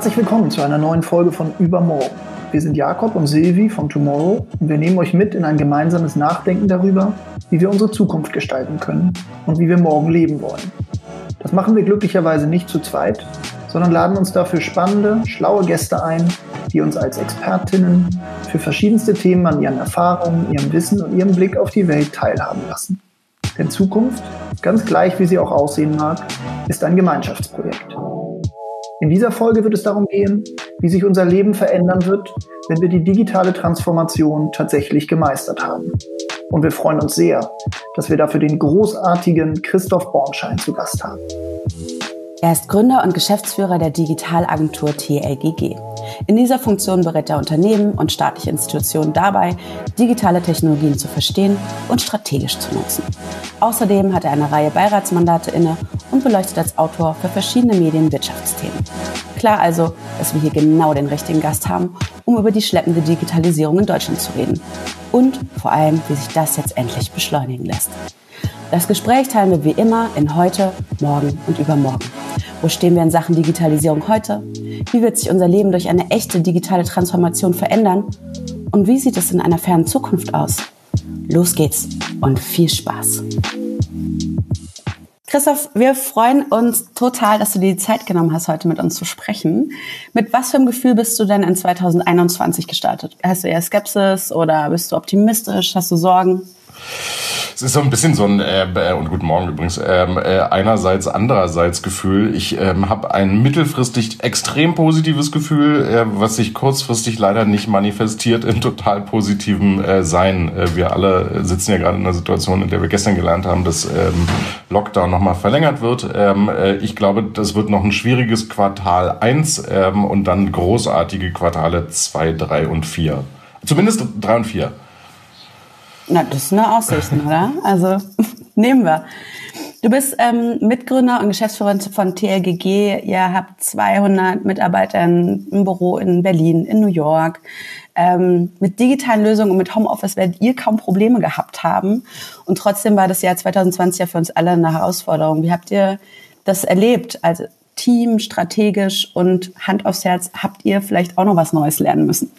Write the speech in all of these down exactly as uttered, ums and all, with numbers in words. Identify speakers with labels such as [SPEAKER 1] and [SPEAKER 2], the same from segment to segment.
[SPEAKER 1] Herzlich willkommen zu einer neuen Folge von Übermorgen. Wir sind Jakob und Silvi von Tomorrow und wir nehmen euch mit in ein gemeinsames Nachdenken darüber, wie wir unsere Zukunft gestalten können und wie wir morgen leben wollen. Das machen wir glücklicherweise nicht zu zweit, sondern laden uns dafür spannende, schlaue Gäste ein, die uns als Expertinnen für verschiedenste Themen an ihren Erfahrungen, ihrem Wissen und ihrem Blick auf die Welt teilhaben lassen. Denn Zukunft, ganz gleich wie sie auch aussehen mag, ist ein Gemeinschaftsprojekt. In dieser Folge wird es darum gehen, wie sich unser Leben verändern wird, wenn wir die digitale Transformation tatsächlich gemeistert haben. Und wir freuen uns sehr, dass wir dafür den großartigen Christoph Bornschein zu Gast haben.
[SPEAKER 2] Er ist Gründer und Geschäftsführer der Digitalagentur T L G G. In dieser Funktion berät er Unternehmen und staatliche Institutionen dabei, digitale Technologien zu verstehen und strategisch zu nutzen. Außerdem hat er eine Reihe Beiratsmandate inne und beleuchtet als Autor für verschiedene Medien Wirtschaftsthemen. Klar also, dass wir hier genau den richtigen Gast haben, um über die schleppende Digitalisierung in Deutschland zu reden. Und vor allem, wie sich das jetzt endlich beschleunigen lässt. Das Gespräch teilen wir wie immer in heute, morgen und übermorgen. Wo stehen wir in Sachen Digitalisierung heute? Wie wird sich unser Leben durch eine echte digitale Transformation verändern? Und wie sieht es in einer fernen Zukunft aus? Los geht's und viel Spaß. Christoph, wir freuen uns total, dass du dir die Zeit genommen hast, heute mit uns zu sprechen. Mit was für einem Gefühl bist du denn in zwanzig einundzwanzig gestartet? Hast du eher Skepsis oder bist du optimistisch? Hast du Sorgen?
[SPEAKER 3] Es ist so ein bisschen so ein, äh, und guten Morgen übrigens, äh, einerseits, andererseits Gefühl. Ich äh, habe ein mittelfristig extrem positives Gefühl, äh, was sich kurzfristig leider nicht manifestiert in total positivem äh, Sein. Äh, wir alle sitzen ja gerade in einer Situation, in der wir gestern gelernt haben, dass ähm, Lockdown nochmal verlängert wird. Ähm, äh, ich glaube, das wird noch ein schwieriges Quartal eins ähm, und dann großartige Quartale zwei, drei und vier. Zumindest drei und vier.
[SPEAKER 2] Na, das sind nur Aussichten, oder? Also, nehmen wir. Du bist ähm, Mitgründer und Geschäftsführer von T L G G. Ihr habt zweihundert Mitarbeiter im Büro in Berlin, in New York. Ähm, mit digitalen Lösungen und mit Homeoffice werdet ihr kaum Probleme gehabt haben. Und trotzdem war das Jahr zwanzig zwanzig ja für uns alle eine Herausforderung. Wie habt ihr das erlebt? Also Team, strategisch und Hand aufs Herz, habt ihr vielleicht auch noch was Neues lernen müssen?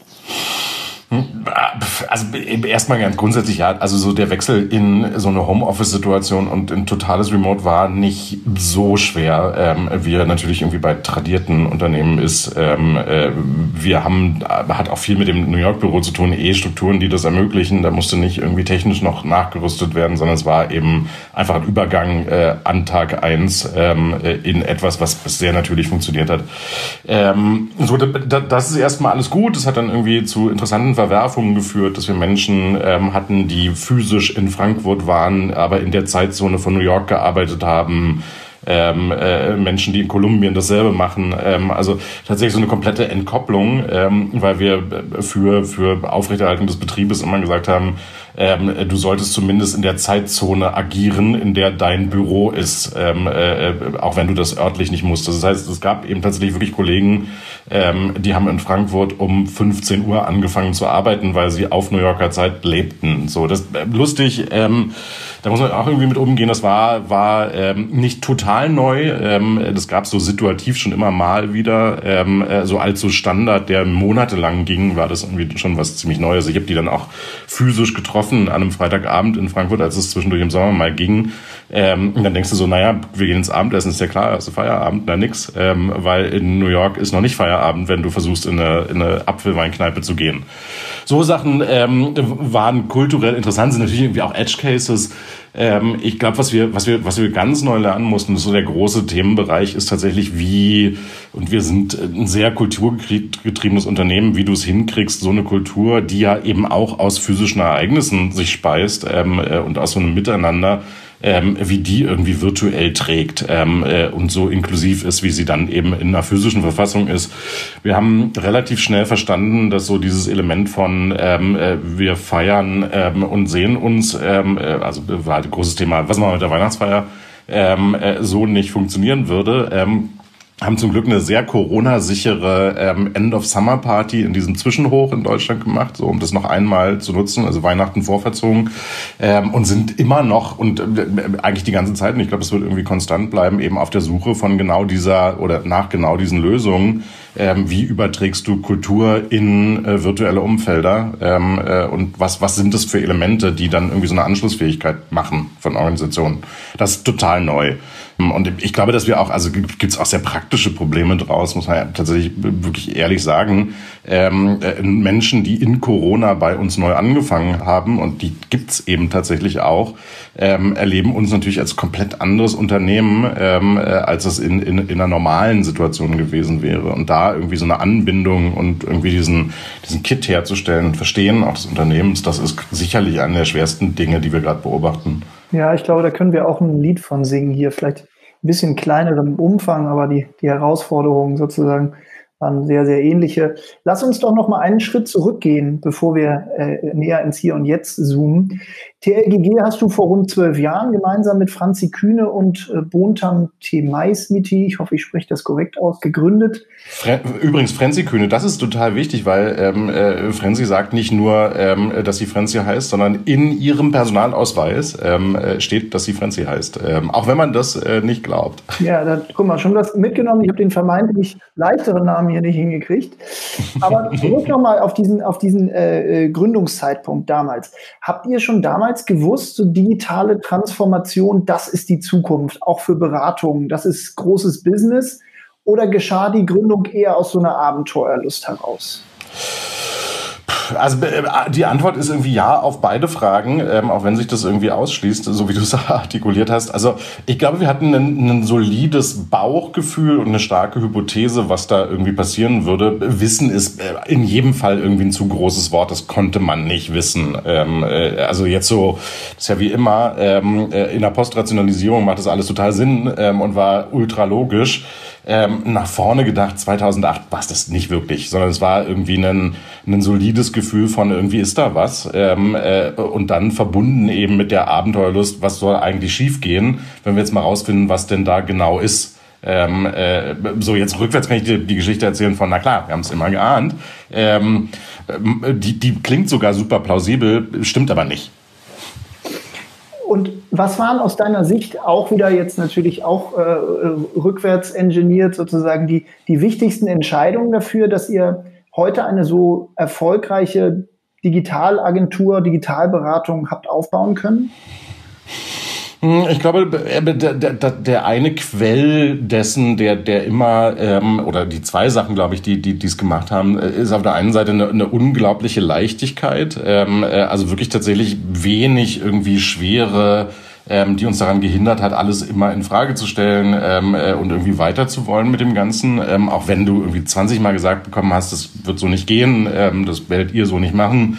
[SPEAKER 3] Also erstmal ganz grundsätzlich, ja, also so der Wechsel in so eine Homeoffice-Situation und in totales Remote war nicht so schwer, ähm, wie er natürlich irgendwie bei tradierten Unternehmen ist. Ähm, äh, wir haben, hat auch viel mit dem New York-Büro zu tun, eh Strukturen, die das ermöglichen. Da musste nicht irgendwie technisch noch nachgerüstet werden, sondern es war eben einfach ein Übergang äh, an Tag eins ähm, in etwas, was sehr natürlich funktioniert hat. Ähm, so, das ist erstmal alles gut. Das hat dann irgendwie zu interessanten Verwerfungen geführt, dass wir Menschen ähm, hatten, die physisch in Frankfurt waren, aber in der Zeitzone von New York gearbeitet haben. Ähm, äh, Menschen, die in Kolumbien dasselbe machen. Ähm, also tatsächlich so eine komplette Entkopplung, ähm, weil wir für, für Aufrechterhaltung des Betriebes immer gesagt haben, ähm, du solltest zumindest in der Zeitzone agieren, in der dein Büro ist, ähm, äh, auch wenn du das örtlich nicht musstest. Das heißt, es gab eben tatsächlich wirklich Kollegen, ähm, die haben in Frankfurt um fünfzehn Uhr angefangen zu arbeiten, weil sie auf New Yorker Zeit lebten. So, das äh, lustig. Ähm, da muss man auch irgendwie mit umgehen. Das war war ähm, nicht total neu. Ähm, das gab es so situativ schon immer mal wieder. Ähm, äh, so als so Standard, der monatelang ging, war das irgendwie schon was ziemlich Neues. Ich habe die dann auch physisch getroffen an einem Freitagabend in Frankfurt, als es zwischendurch im Sommer mal ging. Ähm, und dann denkst du so, naja, wir gehen ins Abendessen, ist ja klar, hast du Feierabend, na nix. Ähm, weil in New York ist noch nicht Feierabend, wenn du versuchst, in eine, in eine Apfelweinkneipe zu gehen. So Sachen ähm, waren kulturell interessant, sind natürlich irgendwie auch Edge Cases. Ähm, ich glaube, was wir, was wir, was wir ganz neu lernen mussten, so der große Themenbereich ist tatsächlich wie, und wir sind ein sehr kulturgetriebenes Unternehmen, wie du es hinkriegst, so eine Kultur, die ja eben auch aus physischen Ereignissen sich speist ähm, äh, und aus so einem Miteinander, ähm, wie die irgendwie virtuell trägt ähm, äh, und so inklusiv ist, wie sie dann eben in einer physischen Verfassung ist. Wir haben relativ schnell verstanden, dass so dieses Element von ähm, äh, wir feiern ähm, und sehen uns, ähm, äh, also war ein großes Thema, was machen wir mit der Weihnachtsfeier, ähm, äh, so nicht funktionieren würde. Ähm, haben zum Glück eine sehr Corona-sichere ähm, End-of-Summer-Party in diesem Zwischenhoch in Deutschland gemacht, so um das noch einmal zu nutzen, also Weihnachten vorverzogen, ähm, und sind immer noch und äh, eigentlich die ganze Zeit, und ich glaube, es wird irgendwie konstant bleiben, eben auf der Suche von genau dieser oder nach genau diesen Lösungen. Ähm, wie überträgst du Kultur in äh, virtuelle Umfelder ähm, äh, und was was sind das für Elemente, die dann irgendwie so eine Anschlussfähigkeit machen von Organisationen? Das ist total neu. Und ich glaube, dass wir auch, also gibt es auch sehr praktische Probleme draus, muss man ja tatsächlich wirklich ehrlich sagen. Ähm, äh, Menschen, die in Corona bei uns neu angefangen haben, und die gibt's eben tatsächlich auch, ähm, erleben uns natürlich als komplett anderes Unternehmen, ähm, äh, als es in, in, in einer normalen Situation gewesen wäre. Und da irgendwie so eine Anbindung und irgendwie diesen, diesen Kit herzustellen und Verstehen auch des Unternehmens, das ist sicherlich eine der schwersten Dinge, die wir gerade beobachten.
[SPEAKER 1] Ja, ich glaube, da können wir auch ein Lied von singen hier. Vielleicht ein bisschen kleinerem Umfang, aber die, die Herausforderungen sozusagen waren sehr, sehr ähnliche. Lass uns doch noch mal einen Schritt zurückgehen, bevor wir äh, näher ins Hier und Jetzt zoomen. T L G G hast du vor rund zwölf Jahren gemeinsam mit Franzi Kühne und äh, Bontam Temaismiti, ich hoffe, ich spreche das korrekt aus, gegründet.
[SPEAKER 3] Fre- Übrigens, Franzi Kühne, das ist total wichtig, weil ähm, äh, Franzi sagt nicht nur, ähm, dass sie Franzi heißt, sondern in ihrem Personalausweis ähm, steht, dass sie Franzi heißt. Ähm, auch wenn man das äh, nicht glaubt.
[SPEAKER 1] Ja, da, guck mal, schon was mitgenommen. Ich habe den vermeintlich leichteren Namen hier nicht hingekriegt. Aber zurück nochmal auf diesen, auf diesen äh, Gründungszeitpunkt damals. Habt ihr schon damals gewusst, so digitale Transformation, das ist die Zukunft, auch für Beratungen, das ist großes Business? Oder geschah die Gründung eher aus so einer Abenteuerlust heraus?
[SPEAKER 3] Also die Antwort ist irgendwie ja auf beide Fragen, ähm, auch wenn sich das irgendwie ausschließt, so wie du es artikuliert hast. Also ich glaube, wir hatten ein, ein solides Bauchgefühl und eine starke Hypothese, was da irgendwie passieren würde. Wissen ist in jedem Fall irgendwie ein zu großes Wort, das konnte man nicht wissen. Ähm, äh, also jetzt so, das ist ja wie immer, ähm, in der Postrationalisierung macht das alles total Sinn ähm, und war ultra logisch. Ähm, nach vorne gedacht, zweitausendacht war es das nicht wirklich, sondern es war irgendwie ein, ein solides Gefühl von irgendwie ist da was ähm, äh, und dann verbunden eben mit der Abenteuerlust, was soll eigentlich schiefgehen, wenn wir jetzt mal rausfinden, was denn da genau ist. Ähm, äh, so jetzt rückwärts kann ich dir die Geschichte erzählen von, na klar, wir haben es immer geahnt. Ähm, die, die klingt sogar super plausibel, stimmt aber nicht.
[SPEAKER 1] Und was waren aus deiner Sicht auch wieder jetzt natürlich auch äh, rückwärts engineert sozusagen die, die wichtigsten Entscheidungen dafür, dass ihr heute eine so erfolgreiche Digitalagentur, Digitalberatung habt aufbauen können?
[SPEAKER 3] Ich glaube, der, der, der eine Quell dessen, der, der immer, ähm, oder die zwei Sachen, glaube ich, die, die, die es gemacht haben, ist auf der einen Seite eine, eine unglaubliche Leichtigkeit, ähm, also wirklich tatsächlich wenig irgendwie schwere, ähm, die uns daran gehindert hat, alles immer in Frage zu stellen ähm, äh, und irgendwie weiter zu wollen mit dem Ganzen, ähm, auch wenn du irgendwie zwanzig Mal gesagt bekommen hast, das wird so nicht gehen, ähm, das werdet ihr so nicht machen.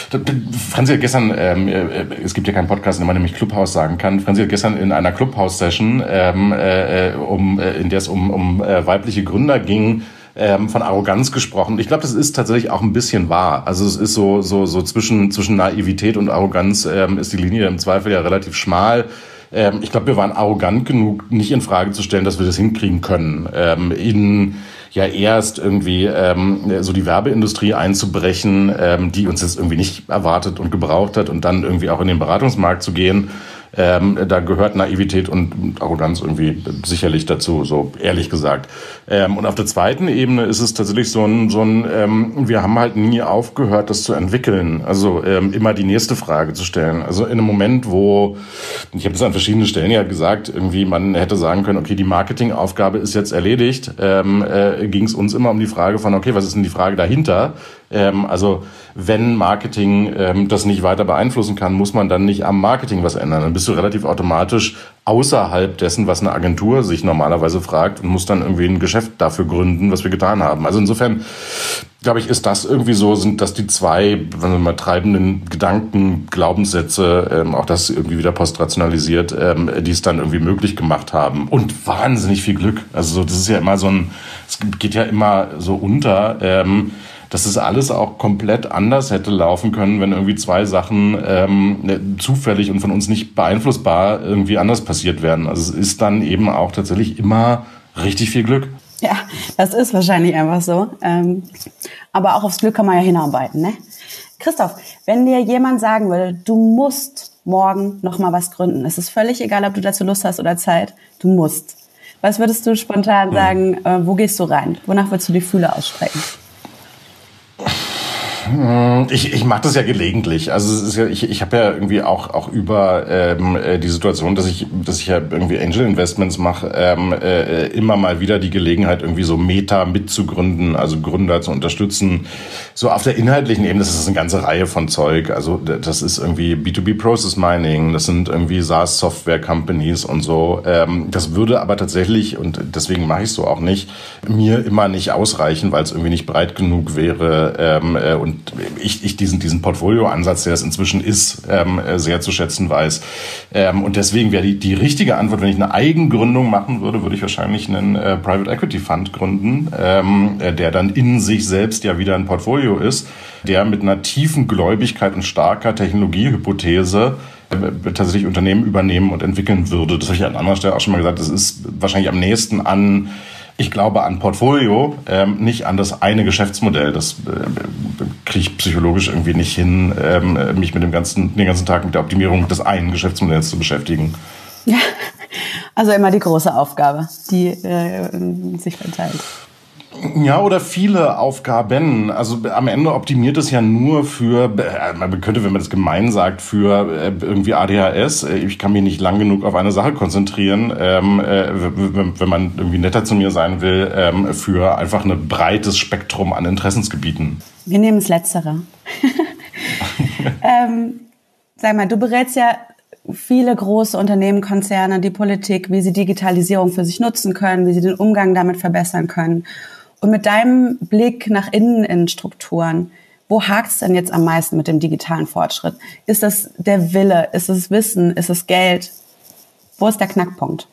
[SPEAKER 3] Franzi hat gestern, ähm, äh, es gibt ja keinen Podcast, in dem man nämlich Clubhouse sagen kann, Franzi hat gestern in einer Clubhouse-Session, ähm, äh, um, äh, in der es um, um äh, weibliche Gründer ging, Ähm, von Arroganz gesprochen. Ich glaube, das ist tatsächlich auch ein bisschen wahr. Also es ist so so so zwischen zwischen Naivität und Arroganz ähm, ist die Linie im Zweifel ja relativ schmal. Ähm, ich glaube, wir waren arrogant genug, nicht in Frage zu stellen, dass wir das hinkriegen können. Ähm, in ja erst irgendwie ähm, so die Werbeindustrie einzubrechen, ähm, die uns jetzt irgendwie nicht erwartet und gebraucht hat, und dann irgendwie auch in den Beratungsmarkt zu gehen. Ähm, da gehört Naivität und Arroganz irgendwie sicherlich dazu, so ehrlich gesagt. Ähm, und auf der zweiten Ebene ist es tatsächlich so ein, so ein ähm, wir haben halt nie aufgehört, das zu entwickeln. Also ähm, immer die nächste Frage zu stellen. Also in einem Moment, wo, ich habe das an verschiedenen Stellen ja gesagt, irgendwie man hätte sagen können, okay, die Marketingaufgabe ist jetzt erledigt, ähm, äh, ging es uns immer um die Frage von, okay, was ist denn die Frage dahinter? Ähm, also wenn Marketing ähm, das nicht weiter beeinflussen kann, muss man dann nicht am Marketing was ändern. Dann bist du relativ automatisch außerhalb dessen, was eine Agentur sich normalerweise fragt, und musst dann irgendwie ein Geschäft dafür gründen, was wir getan haben. Also insofern, glaube ich, ist das irgendwie so, sind das die zwei, wenn wir mal treibenden Gedanken, Glaubenssätze, ähm, auch das irgendwie wieder postrationalisiert, ähm, die es dann irgendwie möglich gemacht haben. Und wahnsinnig viel Glück. Also so, das ist ja immer so ein, es geht ja immer so unter, ähm, dass es alles auch komplett anders hätte laufen können, wenn irgendwie zwei Sachen ähm, zufällig und von uns nicht beeinflussbar irgendwie anders passiert wären. Also es ist dann eben auch tatsächlich immer richtig viel Glück.
[SPEAKER 2] Ja, das ist wahrscheinlich einfach so. Ähm, aber auch aufs Glück kann man ja hinarbeiten, ne? Christoph, wenn dir jemand sagen würde, du musst morgen nochmal was gründen, es ist völlig egal, ob du dazu Lust hast oder Zeit, du musst. Was würdest du spontan sagen, hm. äh, wo gehst du rein? Wonach würdest du die Fühler ausstrecken?
[SPEAKER 3] Ich, ich mache das ja gelegentlich. Also es ist ja, ich, ich habe ja irgendwie auch auch über ähm, die Situation, dass ich dass ich ja irgendwie Angel Investments mache, ähm, äh, immer mal wieder die Gelegenheit, irgendwie so Meta mitzugründen, also Gründer zu unterstützen. So auf der inhaltlichen Ebene, das ist eine ganze Reihe von Zeug. Also das ist irgendwie B zwei B Process Mining, das sind irgendwie SaaS Software Companies und so. Ähm, das würde aber tatsächlich, und deswegen mache ich es so auch nicht, mir immer nicht ausreichen, weil es irgendwie nicht breit genug wäre ähm, äh, und ich, ich diesen, diesen Portfolio-Ansatz, der es inzwischen ist, ähm, sehr zu schätzen weiß. Ähm, und deswegen wäre die, die richtige Antwort, wenn ich eine Eigengründung machen würde, würde ich wahrscheinlich einen äh, Private Equity Fund gründen, ähm, der dann in sich selbst ja wieder ein Portfolio ist, der mit einer tiefen Gläubigkeit und starker Technologiehypothese äh, tatsächlich Unternehmen übernehmen und entwickeln würde. Das habe ich an anderer Stelle auch schon mal gesagt. Das ist wahrscheinlich am nächsten an Ich glaube an Portfolio, ähm, nicht an das eine Geschäftsmodell. Das äh, kriege ich psychologisch irgendwie nicht hin, ähm, mich mit dem ganzen, den ganzen Tag mit der Optimierung des einen Geschäftsmodells zu beschäftigen.
[SPEAKER 2] Ja, also immer die große Aufgabe, die äh, sich verteilt.
[SPEAKER 3] Ja, oder viele Aufgaben. Also am Ende optimiert es ja nur für, man könnte, wenn man das gemein sagt, für irgendwie A D H S. Ich kann mich nicht lang genug auf eine Sache konzentrieren, ähm, wenn man irgendwie netter zu mir sein will, ähm, für einfach ein breites Spektrum an Interessensgebieten.
[SPEAKER 2] Wir nehmen das Letztere. ähm, sag mal, du berätst ja viele große Unternehmen, Konzerne, die Politik, wie sie Digitalisierung für sich nutzen können, wie sie den Umgang damit verbessern können. Und mit deinem Blick nach innen in Strukturen, wo hakt es denn jetzt am meisten mit dem digitalen Fortschritt? Ist das der Wille? Ist es Wissen? Ist es Geld? Wo ist der Knackpunkt?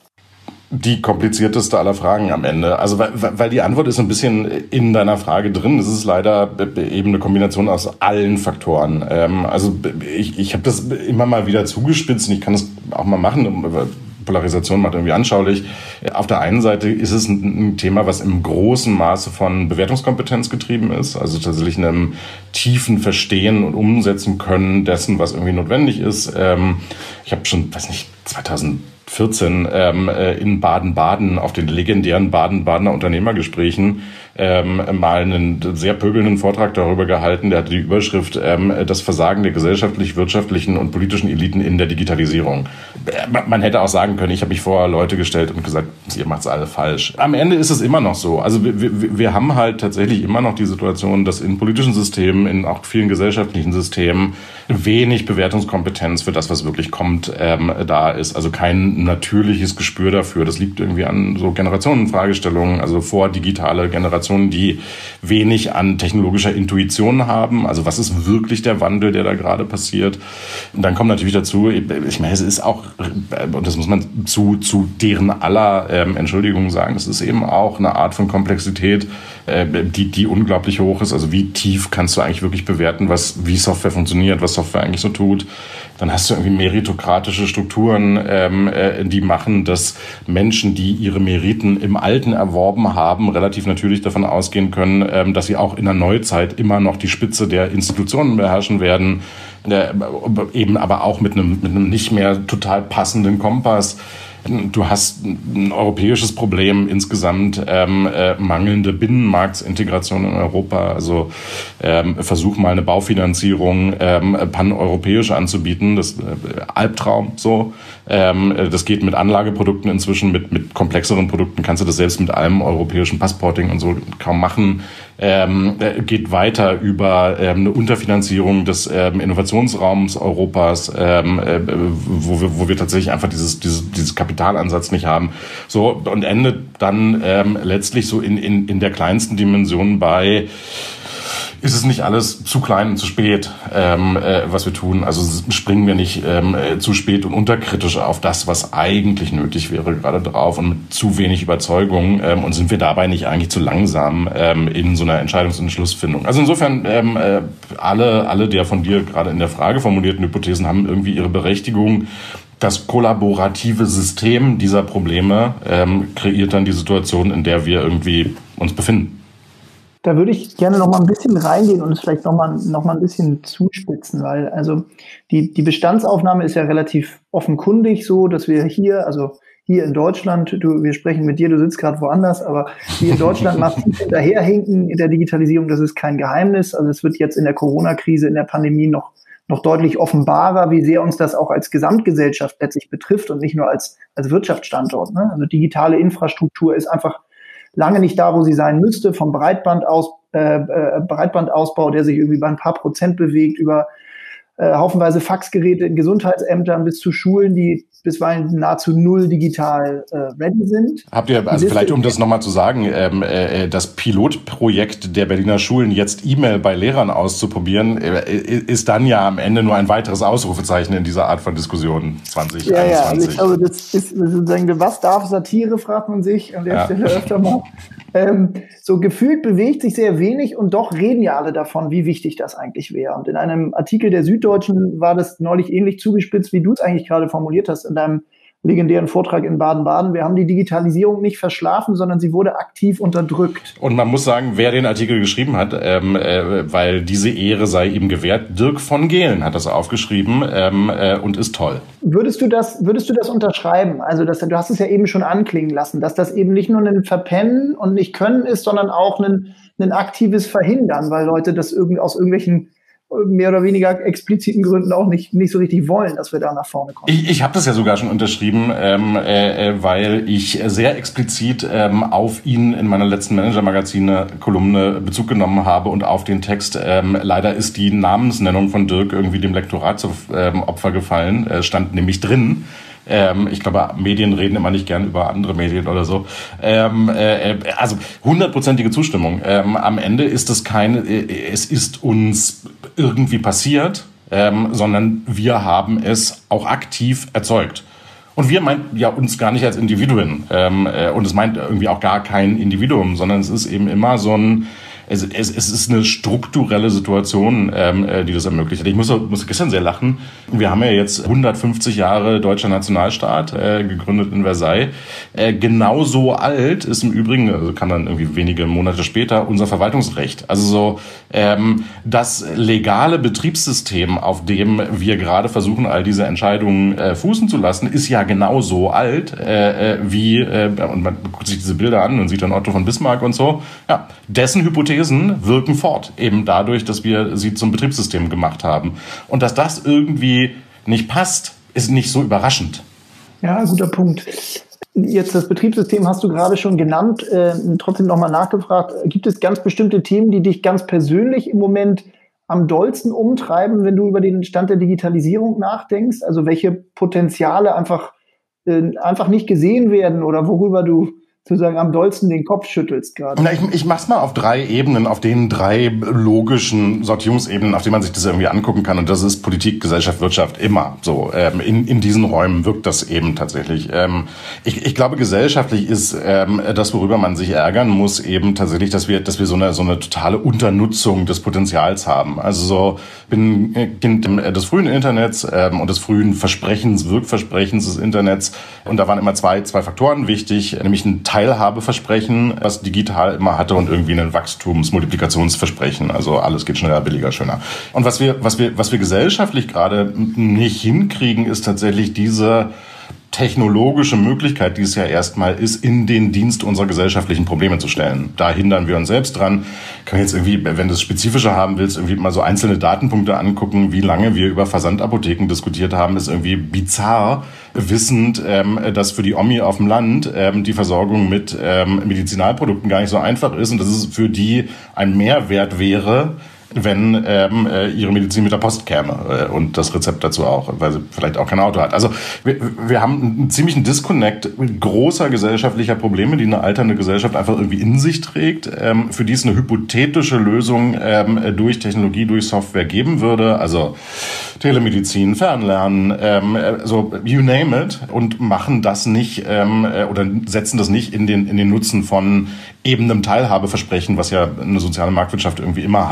[SPEAKER 3] Die komplizierteste aller Fragen am Ende. Also weil, weil die Antwort ist ein bisschen in deiner Frage drin. Es ist leider eben eine Kombination aus allen Faktoren. Ähm, also ich, ich habe das immer mal wieder zugespitzt und ich kann das auch mal machen. Polarisation macht irgendwie anschaulich. Auf der einen Seite ist es ein Thema, was im großen Maße von Bewertungskompetenz getrieben ist, also tatsächlich einem tiefen Verstehen und Umsetzen können dessen, was irgendwie notwendig ist. Ich habe schon, weiß nicht, zweitausendvierzehn in Baden-Baden auf den legendären Baden-Badener Unternehmergesprächen ähm, mal einen sehr pöbelnden Vortrag darüber gehalten. Der hatte die Überschrift ähm, das Versagen der gesellschaftlich, wirtschaftlichen und politischen Eliten in der Digitalisierung. Man hätte auch sagen können, ich habe mich vor Leute gestellt und gesagt, ihr macht's alle falsch. Am Ende ist es immer noch so. Also wir, wir, wir haben halt tatsächlich immer noch die Situation, dass in politischen Systemen, in auch vielen gesellschaftlichen Systemen wenig Bewertungskompetenz für das, was wirklich kommt, ähm, da ist. Also kein natürliches Gespür dafür. Das liegt irgendwie an so Generationenfragestellungen, also vordigitale Generationen, die wenig an technologischer Intuition haben. Also was ist wirklich der Wandel, der da gerade passiert? Und dann kommt natürlich dazu, ich meine, es ist auch, und das muss man zu, zu deren aller ähm, Entschuldigung sagen, das ist eben auch eine Art von Komplexität, äh, die, die unglaublich hoch ist. Also wie tief kannst du eigentlich wirklich bewerten, was, wie Software funktioniert, was Software eigentlich so tut? Dann hast du irgendwie meritokratische Strukturen, ähm, äh, die machen, dass Menschen, die ihre Meriten im Alten erworben haben, relativ natürlich davon ausgehen können, ähm, dass sie auch in der Neuzeit immer noch die Spitze der Institutionen beherrschen werden, äh, eben aber auch mit einem, mit einem nicht mehr total passenden Kompass. Du hast ein europäisches Problem insgesamt, ähm, äh, mangelnde Binnenmarktsintegration in Europa. Also ähm, versuch mal eine Baufinanzierung ähm, paneuropäisch anzubieten. Das äh, Albtraum so. Ähm, das geht mit Anlageprodukten inzwischen, mit mit komplexeren Produkten kannst du das selbst mit allem europäischen Passporting und so kaum machen. Ähm, geht weiter über ähm, eine Unterfinanzierung des ähm, Innovationsraums Europas, ähm, äh, wo wir wo wir tatsächlich einfach dieses dieses dieses Kapitalansatz nicht haben. So und endet dann ähm, letztlich so in in in der kleinsten Dimension bei: Ist es nicht alles zu klein und zu spät, ähm, äh, was wir tun? Also springen wir nicht ähm, äh, zu spät und unterkritisch auf das, was eigentlich nötig wäre, gerade drauf und mit zu wenig Überzeugung? Ähm, und sind wir dabei nicht eigentlich zu langsam ähm, in so einer Entscheidungs- und Entschlussfindung? Also insofern, ähm, äh, alle, alle der von dir gerade in der Frage formulierten Hypothesen haben irgendwie ihre Berechtigung. das kollaborative System dieser Probleme ähm, kreiert dann die Situation, in der wir irgendwie uns befinden.
[SPEAKER 1] Da würde ich gerne noch mal ein bisschen reingehen und es vielleicht noch mal, noch mal ein bisschen zuspitzen, weil also die, die Bestandsaufnahme ist ja relativ offenkundig so, dass wir hier, also hier in Deutschland, du, wir sprechen mit dir, du sitzt gerade woanders, aber hier in Deutschland massiv hinterherhinken in der Digitalisierung, das ist kein Geheimnis. Also es wird jetzt in der Corona-Krise, in der Pandemie noch noch deutlich offenbarer, wie sehr uns das auch als Gesamtgesellschaft letztlich betrifft und nicht nur als, als Wirtschaftsstandort. Ne? Also digitale Infrastruktur ist einfach lange nicht da, wo sie sein müsste, vom Breitband aus, äh, äh, Breitbandausbau, der sich irgendwie bei ein paar Prozent bewegt, über äh, haufenweise Faxgeräte in Gesundheitsämtern bis zu Schulen, die bisweilen nahezu null digital äh, ready sind.
[SPEAKER 3] Habt ihr, also vielleicht um das nochmal zu sagen, ähm, äh, das Pilotprojekt der Berliner Schulen, jetzt E-Mail bei Lehrern auszuprobieren, äh, ist dann ja am Ende nur ein weiteres Ausrufezeichen in dieser Art von Diskussion zwanzig einundzwanzig. Ja, ja, also ich
[SPEAKER 1] glaube, das ist sozusagen, was darf Satire, fragt man sich an der ja. Stelle öfter mal. Ähm, so gefühlt bewegt sich sehr wenig und doch reden ja alle davon, wie wichtig das eigentlich wäre. Und in einem Artikel der Süddeutschen war das neulich ähnlich zugespitzt, wie du es eigentlich gerade formuliert hast in deinem legendären Vortrag in Baden-Baden. Wir haben die Digitalisierung nicht verschlafen, sondern sie wurde aktiv unterdrückt.
[SPEAKER 3] Und man muss sagen, wer den Artikel geschrieben hat, ähm, äh, weil diese Ehre sei ihm gewährt, Dirk von Gehlen hat das aufgeschrieben ähm, äh, und ist toll.
[SPEAKER 1] Würdest du das, würdest du das unterschreiben? Also das, du hast es ja eben schon anklingen lassen, dass das eben nicht nur ein Verpennen und nicht Können ist, sondern auch ein, ein aktives Verhindern, weil Leute das irgend, aus irgendwelchen mehr oder weniger expliziten Gründen auch nicht nicht so richtig wollen, dass wir da nach vorne kommen.
[SPEAKER 3] Ich, ich habe das ja sogar schon unterschrieben, ähm, äh, weil ich sehr explizit ähm, auf ihn in meiner letzten Manager-Magazine-Kolumne Bezug genommen habe und auf den Text. Ähm, leider ist die Namensnennung von Dirk irgendwie dem Lektorat zum ähm, Opfer gefallen, äh, stand nämlich drin. Ähm, ich glaube, Medien reden immer nicht gern über andere Medien oder so. Ähm, äh, also hundertprozentige Zustimmung. Ähm, am Ende ist es keine, äh, es ist uns irgendwie passiert, ähm, sondern wir haben es auch aktiv erzeugt. Und wir meint ja uns gar nicht als Individuen. Ähm, äh, und es meint irgendwie auch gar kein Individuum, sondern es ist eben immer so ein Es, es, es ist eine strukturelle Situation, ähm, die das ermöglicht hat. Ich muss, muss gestern sehr lachen. Wir haben ja jetzt hundertfünfzig Jahre deutscher Nationalstaat, äh, gegründet in Versailles. Äh, genauso alt ist im Übrigen, also kann dann irgendwie wenige Monate später, unser Verwaltungsrecht. Also so ähm, das legale Betriebssystem, auf dem wir gerade versuchen, all diese Entscheidungen äh, fußen zu lassen, ist ja genauso alt äh, wie, äh, und man guckt sich diese Bilder an und sieht dann Otto von Bismarck und so. Ja, dessen Hypothese wirken fort, eben dadurch, dass wir sie zum Betriebssystem gemacht haben. Und dass das irgendwie nicht passt, ist nicht so überraschend.
[SPEAKER 1] Ja, guter Punkt. Jetzt das Betriebssystem hast du gerade schon genannt, äh, trotzdem nochmal nachgefragt. Gibt es ganz bestimmte Themen, die dich ganz persönlich im Moment am dollsten umtreiben, wenn du über den Stand der Digitalisierung nachdenkst? Also welche Potenziale einfach, äh, einfach nicht gesehen werden oder worüber du sozusagen am dollsten den Kopf schüttelst gerade?
[SPEAKER 3] Na, ich, ich mach's mal auf drei Ebenen, auf den drei logischen Sortierungsebenen, auf denen man sich das irgendwie angucken kann. Und das ist Politik, Gesellschaft, Wirtschaft, immer so. Ähm, in, in diesen Räumen wirkt das eben tatsächlich. Ähm, ich, ich glaube, gesellschaftlich ist ähm, das, worüber man sich ärgern muss, eben tatsächlich, dass wir, dass wir so eine, so eine totale Unternutzung des Potenzials haben. Also so, bin Kind des frühen Internets ähm, und des frühen Versprechens, Wirkversprechens des Internets. Und da waren immer zwei, zwei Faktoren wichtig, nämlich ein Teilhabeversprechen, was digital immer hatte, und irgendwie ein Wachstums-Multiplikationsversprechen. Also alles geht schneller, billiger, schöner. Und was wir, was wir, was wir gesellschaftlich gerade nicht hinkriegen, ist tatsächlich diese technologische Möglichkeit, die es ja erstmal ist, in den Dienst unserer gesellschaftlichen Probleme zu stellen. Da hindern wir uns selbst dran. Kann jetzt irgendwie, wenn du es spezifischer haben willst, irgendwie mal so einzelne Datenpunkte angucken, wie lange wir über Versandapotheken diskutiert haben, ist irgendwie bizarr, wissend, ähm, dass für die Omi auf dem Land ähm, die Versorgung mit ähm, Medizinalprodukten gar nicht so einfach ist und dass es für die ein Mehrwert wäre, wenn ähm, äh, ihre Medizin mit der Post käme äh, und das Rezept dazu auch, weil sie vielleicht auch kein Auto hat. Also wir, wir haben einen ziemlichen Disconnect großer gesellschaftlicher Probleme, die eine alternde Gesellschaft einfach irgendwie in sich trägt, ähm, für die es eine hypothetische Lösung ähm, durch Technologie, durch Software geben würde. Also Telemedizin, Fernlernen, ähm, so you name it, und machen das nicht ähm, oder setzen das nicht in den in den Nutzen von eben einem Teilhabeversprechen, was ja eine soziale Marktwirtschaft irgendwie immer hat. So,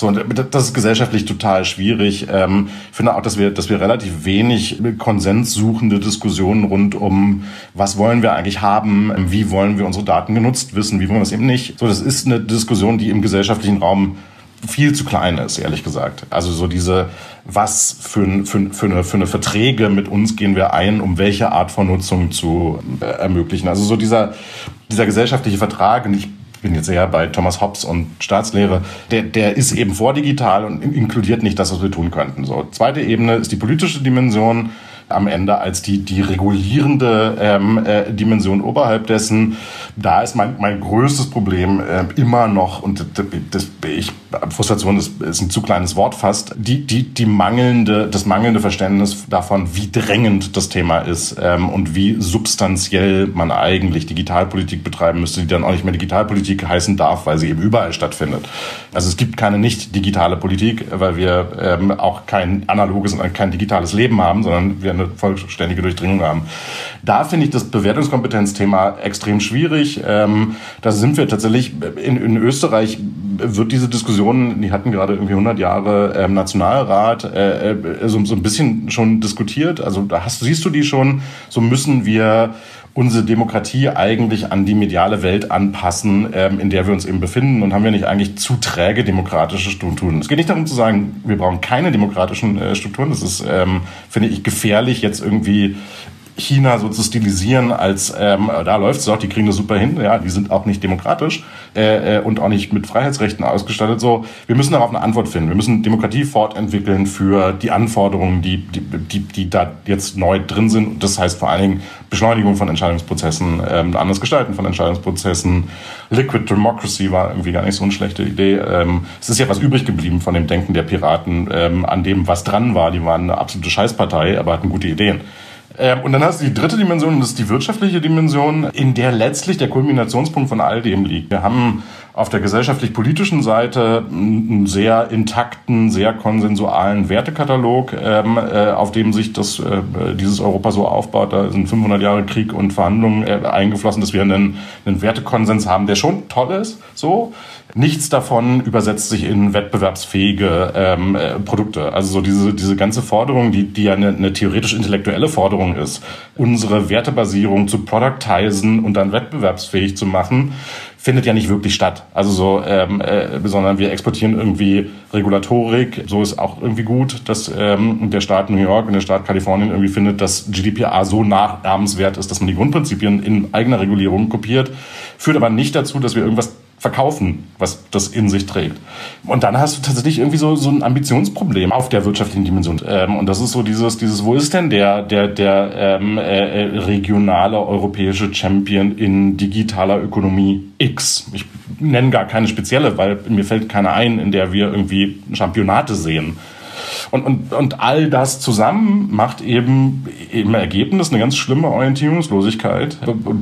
[SPEAKER 3] So, und das ist gesellschaftlich total schwierig. Ähm, ich finde auch, dass wir, dass wir relativ wenig konsenssuchende Diskussionen rund um, was wollen wir eigentlich haben, wie wollen wir unsere Daten genutzt wissen, wie wollen wir es eben nicht. So, das ist eine Diskussion, die im gesellschaftlichen Raum viel zu klein ist, ehrlich gesagt. Also so diese, was für, für, für, eine, für eine Verträge mit uns gehen wir ein, um welche Art von Nutzung zu äh, ermöglichen. Also so dieser, dieser gesellschaftliche Vertrag, und ich bin jetzt eher bei Thomas Hobbes und Staatslehre, der, der ist eben vordigital und inkludiert nicht das, was wir tun könnten. So, zweite Ebene ist die politische Dimension am Ende als die, die regulierende ähm, äh, Dimension oberhalb dessen. Da ist mein, mein größtes Problem äh, immer noch, und das, das, ich, Frustration ist, ist ein zu kleines Wort fast, die, die, die mangelnde, das mangelnde Verständnis davon, wie drängend das Thema ist ähm, und wie substanziell man eigentlich Digitalpolitik betreiben müsste, die dann auch nicht mehr Digitalpolitik heißen darf, weil sie eben überall stattfindet. Also es gibt keine nicht digitale Politik, weil wir ähm, auch kein analoges und kein digitales Leben haben, sondern wir eine vollständige Durchdringung haben. Da finde ich das Bewertungskompetenzthema extrem schwierig. Ähm, da sind wir tatsächlich, in, in Österreich wird diese Diskussion, die hatten gerade irgendwie hundert Jahre ähm, Nationalrat, äh, so, so ein bisschen schon diskutiert. Also da hast, siehst du die schon, so müssen wir unsere Demokratie eigentlich an die mediale Welt anpassen, ähm, in der wir uns eben befinden, und haben wir nicht eigentlich zu träge demokratische Strukturen. Es geht nicht darum zu sagen, wir brauchen keine demokratischen äh, Strukturen. Das ist, ähm, finde ich, gefährlich, jetzt irgendwie China so zu stilisieren, als ähm, da läuft es doch, die kriegen das super hin, ja, die sind auch nicht demokratisch äh, und auch nicht mit Freiheitsrechten ausgestattet. So, wir müssen darauf eine Antwort finden. Wir müssen Demokratie fortentwickeln für die Anforderungen, die die die, die da jetzt neu drin sind. Und das heißt vor allen Dingen Beschleunigung von Entscheidungsprozessen, ähm, anderes Gestalten von Entscheidungsprozessen. Liquid Democracy war irgendwie gar nicht so eine schlechte Idee. Ähm, es ist ja was übrig geblieben von dem Denken der Piraten, ähm, an dem was dran war. Die waren eine absolute Scheißpartei, aber hatten gute Ideen. Ähm, und dann hast du die dritte Dimension, und das ist die wirtschaftliche Dimension, in der letztlich der Kulminationspunkt von all dem liegt. Wir haben auf der gesellschaftlich-politischen Seite einen sehr intakten, sehr konsensualen Wertekatalog, ähm, äh, auf dem sich das, äh, dieses Europa so aufbaut. Da sind fünfhundert Jahre Krieg und Verhandlungen äh, eingeflossen, dass wir einen, einen Wertekonsens haben, der schon toll ist. So. Nichts davon übersetzt sich in wettbewerbsfähige ähm, äh, Produkte. Also so diese diese ganze Forderung, die die ja eine, eine theoretisch-intellektuelle Forderung ist, unsere Wertebasierung zu productisen und dann wettbewerbsfähig zu machen, findet ja nicht wirklich statt. Also so, ähm, äh, sondern wir exportieren irgendwie Regulatorik. So ist auch irgendwie gut, dass ähm, der Staat New York und der Staat Kalifornien irgendwie findet, dass G D P R so nachahmenswert ist, dass man die Grundprinzipien in eigener Regulierung kopiert, führt aber nicht dazu, dass wir irgendwas verkaufen, was das in sich trägt. Und dann hast du tatsächlich irgendwie so so ein Ambitionsproblem auf der wirtschaftlichen Dimension. Ähm, und das ist so dieses dieses wo ist denn der der der ähm, äh, regionale europäische Champion in digitaler Ökonomie X? Ich nenne gar keine spezielle, weil mir fällt keine ein, in der wir irgendwie Championate sehen. Und, und, und all das zusammen macht eben im Ergebnis eine ganz schlimme Orientierungslosigkeit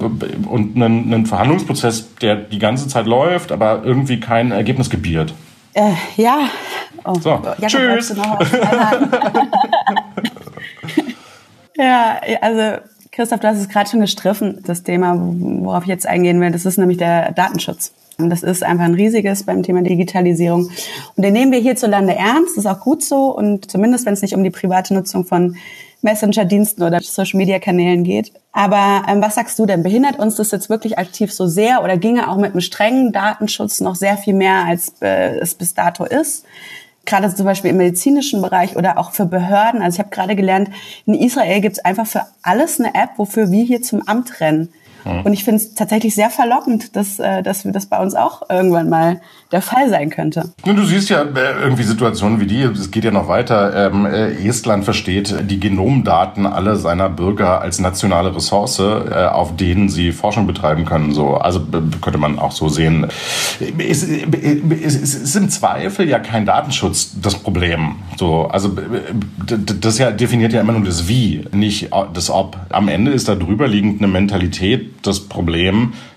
[SPEAKER 3] und einen, einen Verhandlungsprozess, der die ganze Zeit läuft, aber irgendwie kein Ergebnis gebiert.
[SPEAKER 2] Äh, ja. Oh,
[SPEAKER 3] so,
[SPEAKER 2] Jakob,
[SPEAKER 3] tschüss.
[SPEAKER 2] Ja, also Christoph, du hast es gerade schon gestriffen, das Thema, worauf ich jetzt eingehen will, das ist nämlich der Datenschutz. Und das ist einfach ein riesiges beim Thema Digitalisierung. Und den nehmen wir hierzulande ernst, das ist auch gut so. Und zumindest, wenn es nicht um die private Nutzung von Messenger-Diensten oder Social-Media-Kanälen geht. Aber ähm, was sagst du denn? Behindert uns das jetzt wirklich aktiv so sehr oder ginge auch mit einem strengen Datenschutz noch sehr viel mehr, als äh, es bis dato ist? Gerade zum Beispiel im medizinischen Bereich oder auch für Behörden. Also ich habe gerade gelernt, in Israel gibt es einfach für alles eine App, wofür wir hier zum Amt rennen. Und ich finde es tatsächlich sehr verlockend, dass, äh, dass das bei uns auch irgendwann mal der Fall sein könnte.
[SPEAKER 3] Du siehst ja irgendwie Situationen wie die, es geht ja noch weiter. Ähm, Estland versteht die Genomdaten aller seiner Bürger als nationale Ressource, äh, auf denen sie Forschung betreiben können. So, also könnte man auch so sehen. Es, es, es ist im Zweifel ja kein Datenschutz das Problem. So, also das ja definiert ja immer nur das Wie, nicht das Ob. Am Ende ist da drüber liegend eine Mentalität das Problem,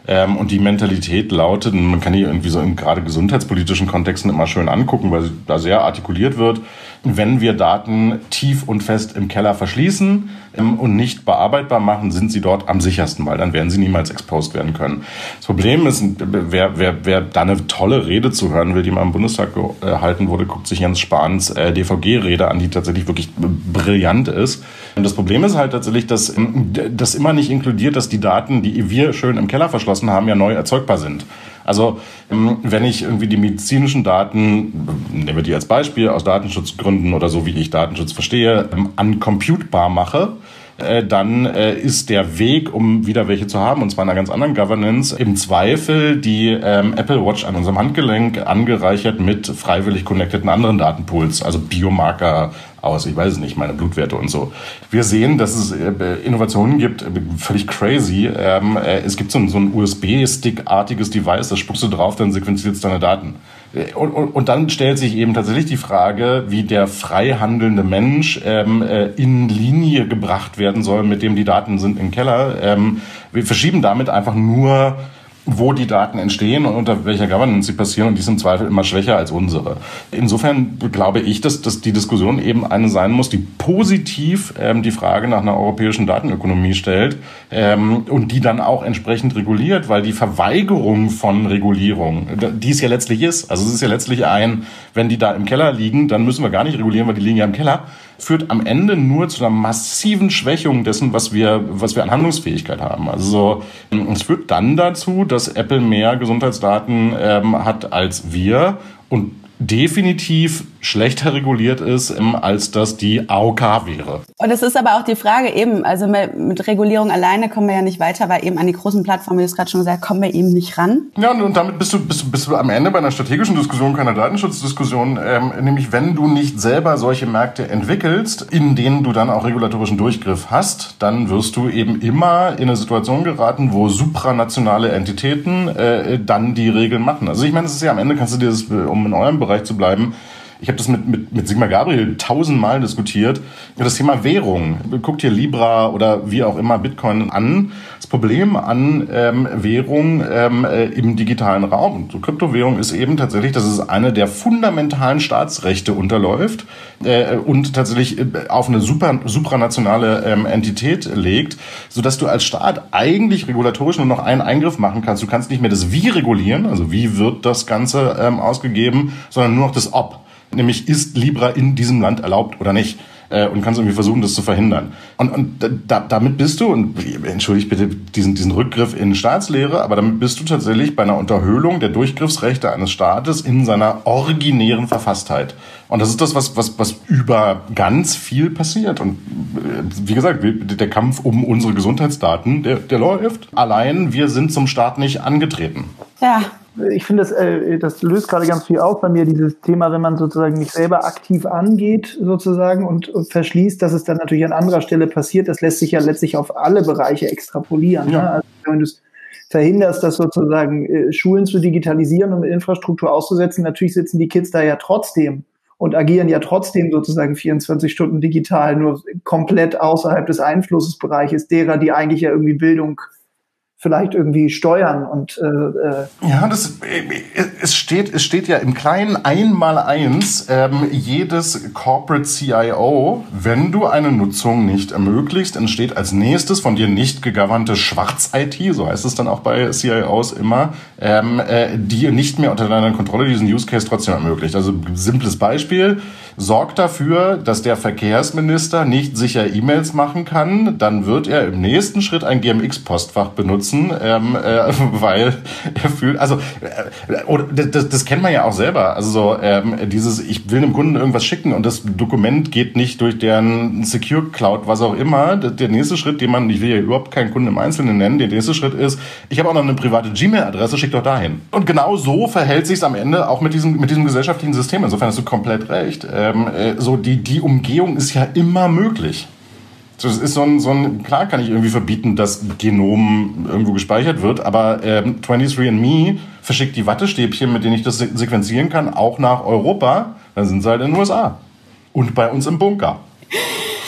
[SPEAKER 3] Ähm, und die Mentalität lautet, und man kann die irgendwie so in gerade gesundheitspolitischen Kontexten immer schön angucken, weil sie da sehr artikuliert wird, wenn wir Daten tief und fest im Keller verschließen ähm, und nicht bearbeitbar machen, sind sie dort am sichersten, weil dann werden sie niemals exposed werden können. Das Problem ist, wer, wer, wer da eine tolle Rede zu hören will, die mal im Bundestag gehalten wurde, guckt sich Jens Spahns äh, D V G-Rede an, die tatsächlich wirklich brillant ist. Und das Problem ist halt tatsächlich, dass das immer nicht inkludiert, dass die Daten, die wir schön im Keller verschlossen haben, ja neu erzeugbar sind. Also wenn ich irgendwie die medizinischen Daten, nehmen wir die als Beispiel, aus Datenschutzgründen oder so wie ich Datenschutz verstehe, uncomputbar mache, dann ist der Weg, um wieder welche zu haben, und zwar in einer ganz anderen Governance, im Zweifel die ähm, Apple Watch an unserem Handgelenk angereichert mit freiwillig connecteten anderen Datenpools, also Biomarker aus, ich weiß es nicht, meine Blutwerte und so. Wir sehen, dass es äh, Innovationen gibt, äh, völlig crazy. Ähm, äh, es gibt so ein, so ein U S B-Stick-artiges Device, das spuckst du drauf, dann sequenziert es deine Daten. Und, und, und dann stellt sich eben tatsächlich die Frage, wie der frei handelnde Mensch ähm, äh, in Linie gebracht werden soll, mit dem die Daten sind im Keller. Ähm, wir verschieben damit einfach nur, wo die Daten entstehen und unter welcher Governance sie passieren, und die ist im Zweifel immer schwächer als unsere. Insofern glaube ich, dass, dass die Diskussion eben eine sein muss, die positiv ähm, die Frage nach einer europäischen Datenökonomie stellt ähm, und die dann auch entsprechend reguliert, weil die Verweigerung von Regulierung, die es ja letztlich ist, also es ist ja letztlich ein, wenn die da im Keller liegen, dann müssen wir gar nicht regulieren, weil die liegen ja im Keller, führt am Ende nur zu einer massiven Schwächung dessen, was wir, was wir an Handlungsfähigkeit haben. Also es führt dann dazu, dass Apple mehr Gesundheitsdaten ähm, hat als wir und definitiv schlechter reguliert ist, ähm, als das die A O K wäre.
[SPEAKER 2] Und es ist aber auch die Frage eben, also mit Regulierung alleine kommen wir ja nicht weiter, weil eben an die großen Plattformen, wie du es gerade schon gesagt hast, kommen wir eben nicht ran.
[SPEAKER 3] Ja, und damit bist du, bist, bist du am Ende bei einer strategischen Diskussion, keiner Datenschutzdiskussion, ähm, nämlich wenn du nicht selber solche Märkte entwickelst, in denen du dann auch regulatorischen Durchgriff hast, dann wirst du eben immer in eine Situation geraten, wo supranationale Entitäten äh, dann die Regeln machen. Also ich meine, es ist ja am Ende, kannst du dir das, um in eurem Bereich zu bleiben, ich habe das mit, mit, mit Sigmar Gabriel tausendmal diskutiert. Das Thema Währung. Guckt dir Libra oder wie auch immer Bitcoin an. Das Problem an ähm, Währung ähm, äh, im digitalen Raum, so Kryptowährung, ist eben tatsächlich, dass es eine der fundamentalen Staatsrechte unterläuft äh, und tatsächlich äh, auf eine super, supranationale ähm, Entität legt, sodass du als Staat eigentlich regulatorisch nur noch einen Eingriff machen kannst. Du kannst nicht mehr das Wie regulieren, also wie wird das Ganze ähm, ausgegeben, sondern nur noch das Ob. Nämlich, ist Libra in diesem Land erlaubt oder nicht? Äh, und kannst irgendwie versuchen, das zu verhindern. Und, und da, damit bist du, und entschuldigt bitte diesen, diesen Rückgriff in Staatslehre, aber damit bist du tatsächlich bei einer Unterhöhlung der Durchgriffsrechte eines Staates in seiner originären Verfasstheit. Und das ist das, was, was, was über ganz viel passiert. Und wie gesagt, der Kampf um unsere Gesundheitsdaten, der, der läuft. Allein wir sind zum Start nicht angetreten.
[SPEAKER 2] Ja.
[SPEAKER 1] Ich finde, das, äh, das löst gerade ganz viel auf bei mir, dieses Thema, wenn man sozusagen nicht selber aktiv angeht sozusagen und, und verschließt, dass es dann natürlich an anderer Stelle passiert. Das lässt sich ja letztlich auf alle Bereiche extrapolieren. Ja. Ne? Also wenn du es verhinderst, das sozusagen äh, Schulen zu digitalisieren und mit Infrastruktur auszusetzen, natürlich sitzen die Kids da ja trotzdem und agieren ja trotzdem sozusagen vierundzwanzig Stunden digital, nur komplett außerhalb des Einflussbereiches derer, die eigentlich ja irgendwie Bildung vielleicht irgendwie steuern und äh,
[SPEAKER 3] ja, das es steht es steht ja im kleinen Einmaleins ähm, jedes Corporate C I O, wenn du eine Nutzung nicht ermöglicht, entsteht als nächstes von dir nicht gegovernte Schwarz-I T, so heißt es dann auch bei C I Os immer, ähm, äh, die nicht mehr unter deiner Kontrolle diesen Use Case trotzdem ermöglicht. Also simples Beispiel: Sorgt dafür, dass der Verkehrsminister nicht sicher E-Mails machen kann, dann wird er im nächsten Schritt ein G M X-Postfach benutzen, ähm, äh, weil er fühlt, also äh, oder das, das kennt man ja auch selber, also so ähm, dieses, ich will einem Kunden irgendwas schicken und das Dokument geht nicht durch deren Secure Cloud, was auch immer. Der nächste Schritt, den man, ich will ja überhaupt keinen Kunden im Einzelnen nennen, der nächste Schritt ist, ich habe auch noch eine private Gmail-Adresse, schick doch dahin. Und genau so verhält sich es am Ende auch mit diesem mit diesem gesellschaftlichen System. Insofern hast du komplett recht. Ähm, äh, so die die Umgehung ist ja immer möglich. Das ist so ein, so ein, klar kann ich irgendwie verbieten, dass Genom irgendwo gespeichert wird, aber ähm, twenty-three and me verschickt die Wattestäbchen, mit denen ich das sequenzieren kann, auch nach Europa. Dann sind sie halt in den U S A. Und bei uns im Bunker.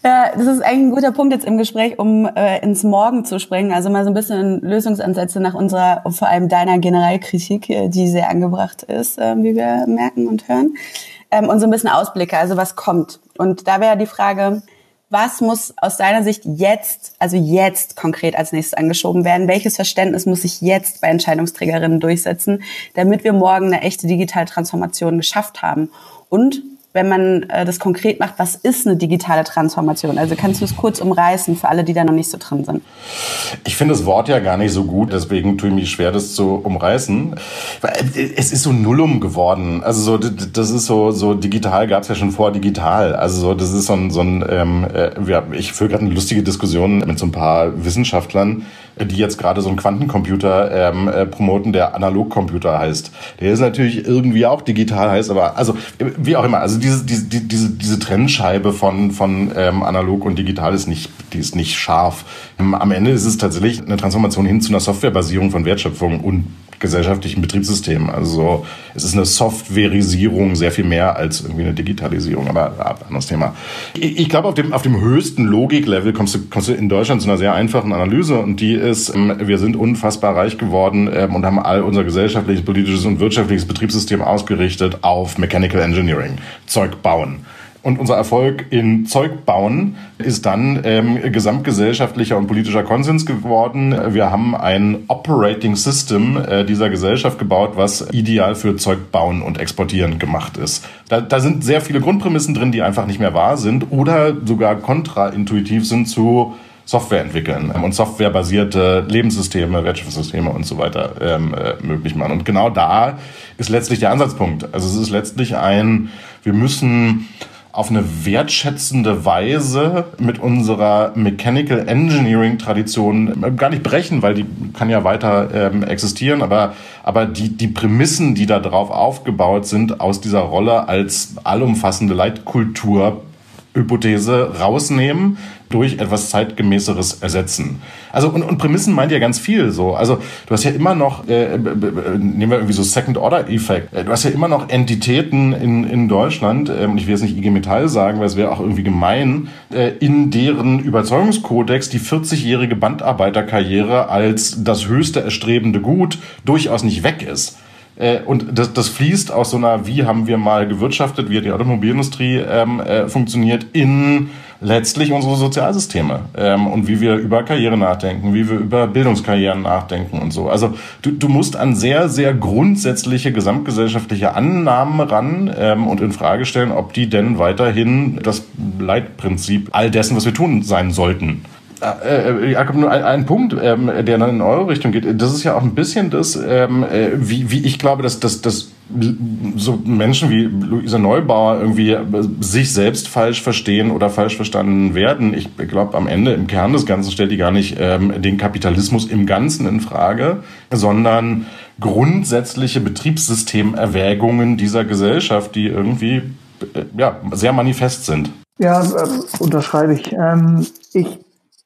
[SPEAKER 2] Ja, das ist eigentlich ein guter Punkt jetzt im Gespräch, um äh, ins Morgen zu springen. Also mal so ein bisschen Lösungsansätze nach unserer, vor allem deiner Generalkritik, die sehr angebracht ist, äh, wie wir merken und hören. Ähm, und so ein bisschen Ausblicke, also was kommt. Und da wäre die Frage, was muss aus deiner Sicht jetzt, also jetzt konkret als nächstes angeschoben werden? Welches Verständnis muss sich jetzt bei Entscheidungsträgerinnen durchsetzen, damit wir morgen eine echte digitale Transformation geschafft haben? Und wenn man äh, das konkret macht, was ist eine digitale Transformation? Also kannst du es kurz umreißen für alle, die da noch nicht so drin sind?
[SPEAKER 3] Ich finde das Wort ja gar nicht so gut, deswegen tue ich mich schwer, das zu umreißen. Es ist so Nullum geworden. Also so, das ist so, so digital gab es ja schon vor digital. Also so, das ist so ein, so ein ähm, ja, ich führe gerade eine lustige Diskussion mit so ein paar Wissenschaftlern, die jetzt gerade so einen Quantencomputer ähm, äh, promoten, der Analogcomputer heißt. Der ist natürlich irgendwie auch digital heißt, aber also wie auch immer. Also diese diese diese diese Trennscheibe von von ähm, analog und digital ist nicht die ist nicht scharf. Am Ende ist es tatsächlich eine Transformation hin zu einer Softwarebasierung von Wertschöpfung und gesellschaftlichen Betriebssystemen. Also es ist eine Softwareisierung sehr viel mehr als irgendwie eine Digitalisierung, aber ja, anderes Thema. Ich, ich glaube, auf dem auf dem höchsten Logiklevel kommst du kommst du in Deutschland zu einer sehr einfachen Analyse und die ist, wir sind unfassbar reich geworden und haben all unser gesellschaftliches, politisches und wirtschaftliches Betriebssystem ausgerichtet auf Mechanical Engineering, Zeug bauen. Und unser Erfolg in Zeug bauen ist dann ähm, gesamtgesellschaftlicher und politischer Konsens geworden. Wir haben ein Operating System äh, dieser Gesellschaft gebaut, was ideal für Zeug bauen und exportieren gemacht ist. Da, da sind sehr viele Grundprämissen drin, die einfach nicht mehr wahr sind oder sogar kontraintuitiv sind zu Software entwickeln und softwarebasierte Lebenssysteme, Wirtschaftssysteme und so weiter ähm, äh, möglich machen. Und genau da ist letztlich der Ansatzpunkt. Also es ist letztlich ein, wir müssen auf eine wertschätzende Weise mit unserer Mechanical Engineering Tradition gar nicht brechen, weil die kann ja weiter ähm, existieren, aber aber die die Prämissen, die da drauf aufgebaut sind, aus dieser Rolle als allumfassende Leitkultur Hypothese rausnehmen, durch etwas Zeitgemäßeres ersetzen. Also und, und Prämissen meint ja ganz viel so. Also du hast ja immer noch, äh, nehmen wir irgendwie so Second-Order-Effekt, du hast ja immer noch Entitäten in, in Deutschland, äh, und ich will jetzt nicht I G Metall sagen, weil es wäre auch irgendwie gemein, äh, in deren Überzeugungskodex die vierzigjährige Bandarbeiterkarriere als das höchste erstrebende Gut durchaus nicht weg ist. Und das, das fließt aus so einer, wie haben wir mal gewirtschaftet, wie hat die Automobilindustrie ähm, äh, funktioniert, in letztlich unsere Sozialsysteme ähm, und wie wir über Karriere nachdenken, wie wir über Bildungskarrieren nachdenken und so. Also du, du musst an sehr, sehr grundsätzliche gesamtgesellschaftliche Annahmen ran ähm, und in Frage stellen, ob die denn weiterhin das Leitprinzip all dessen, was wir tun, sein sollten. Äh, Jakob, nur ein, ein Punkt, ähm, der dann in eure Richtung geht. Das ist ja auch ein bisschen das, ähm, wie, wie ich glaube, dass, dass, dass so Menschen wie Luisa Neubauer irgendwie sich selbst falsch verstehen oder falsch verstanden werden. Ich glaube, am Ende, im Kern des Ganzen stellt die gar nicht ähm, den Kapitalismus im Ganzen in Frage, sondern grundsätzliche Betriebssystemerwägungen dieser Gesellschaft, die irgendwie äh, ja, sehr manifest sind.
[SPEAKER 1] Ja, äh, unterschreibe ich. Ähm, ich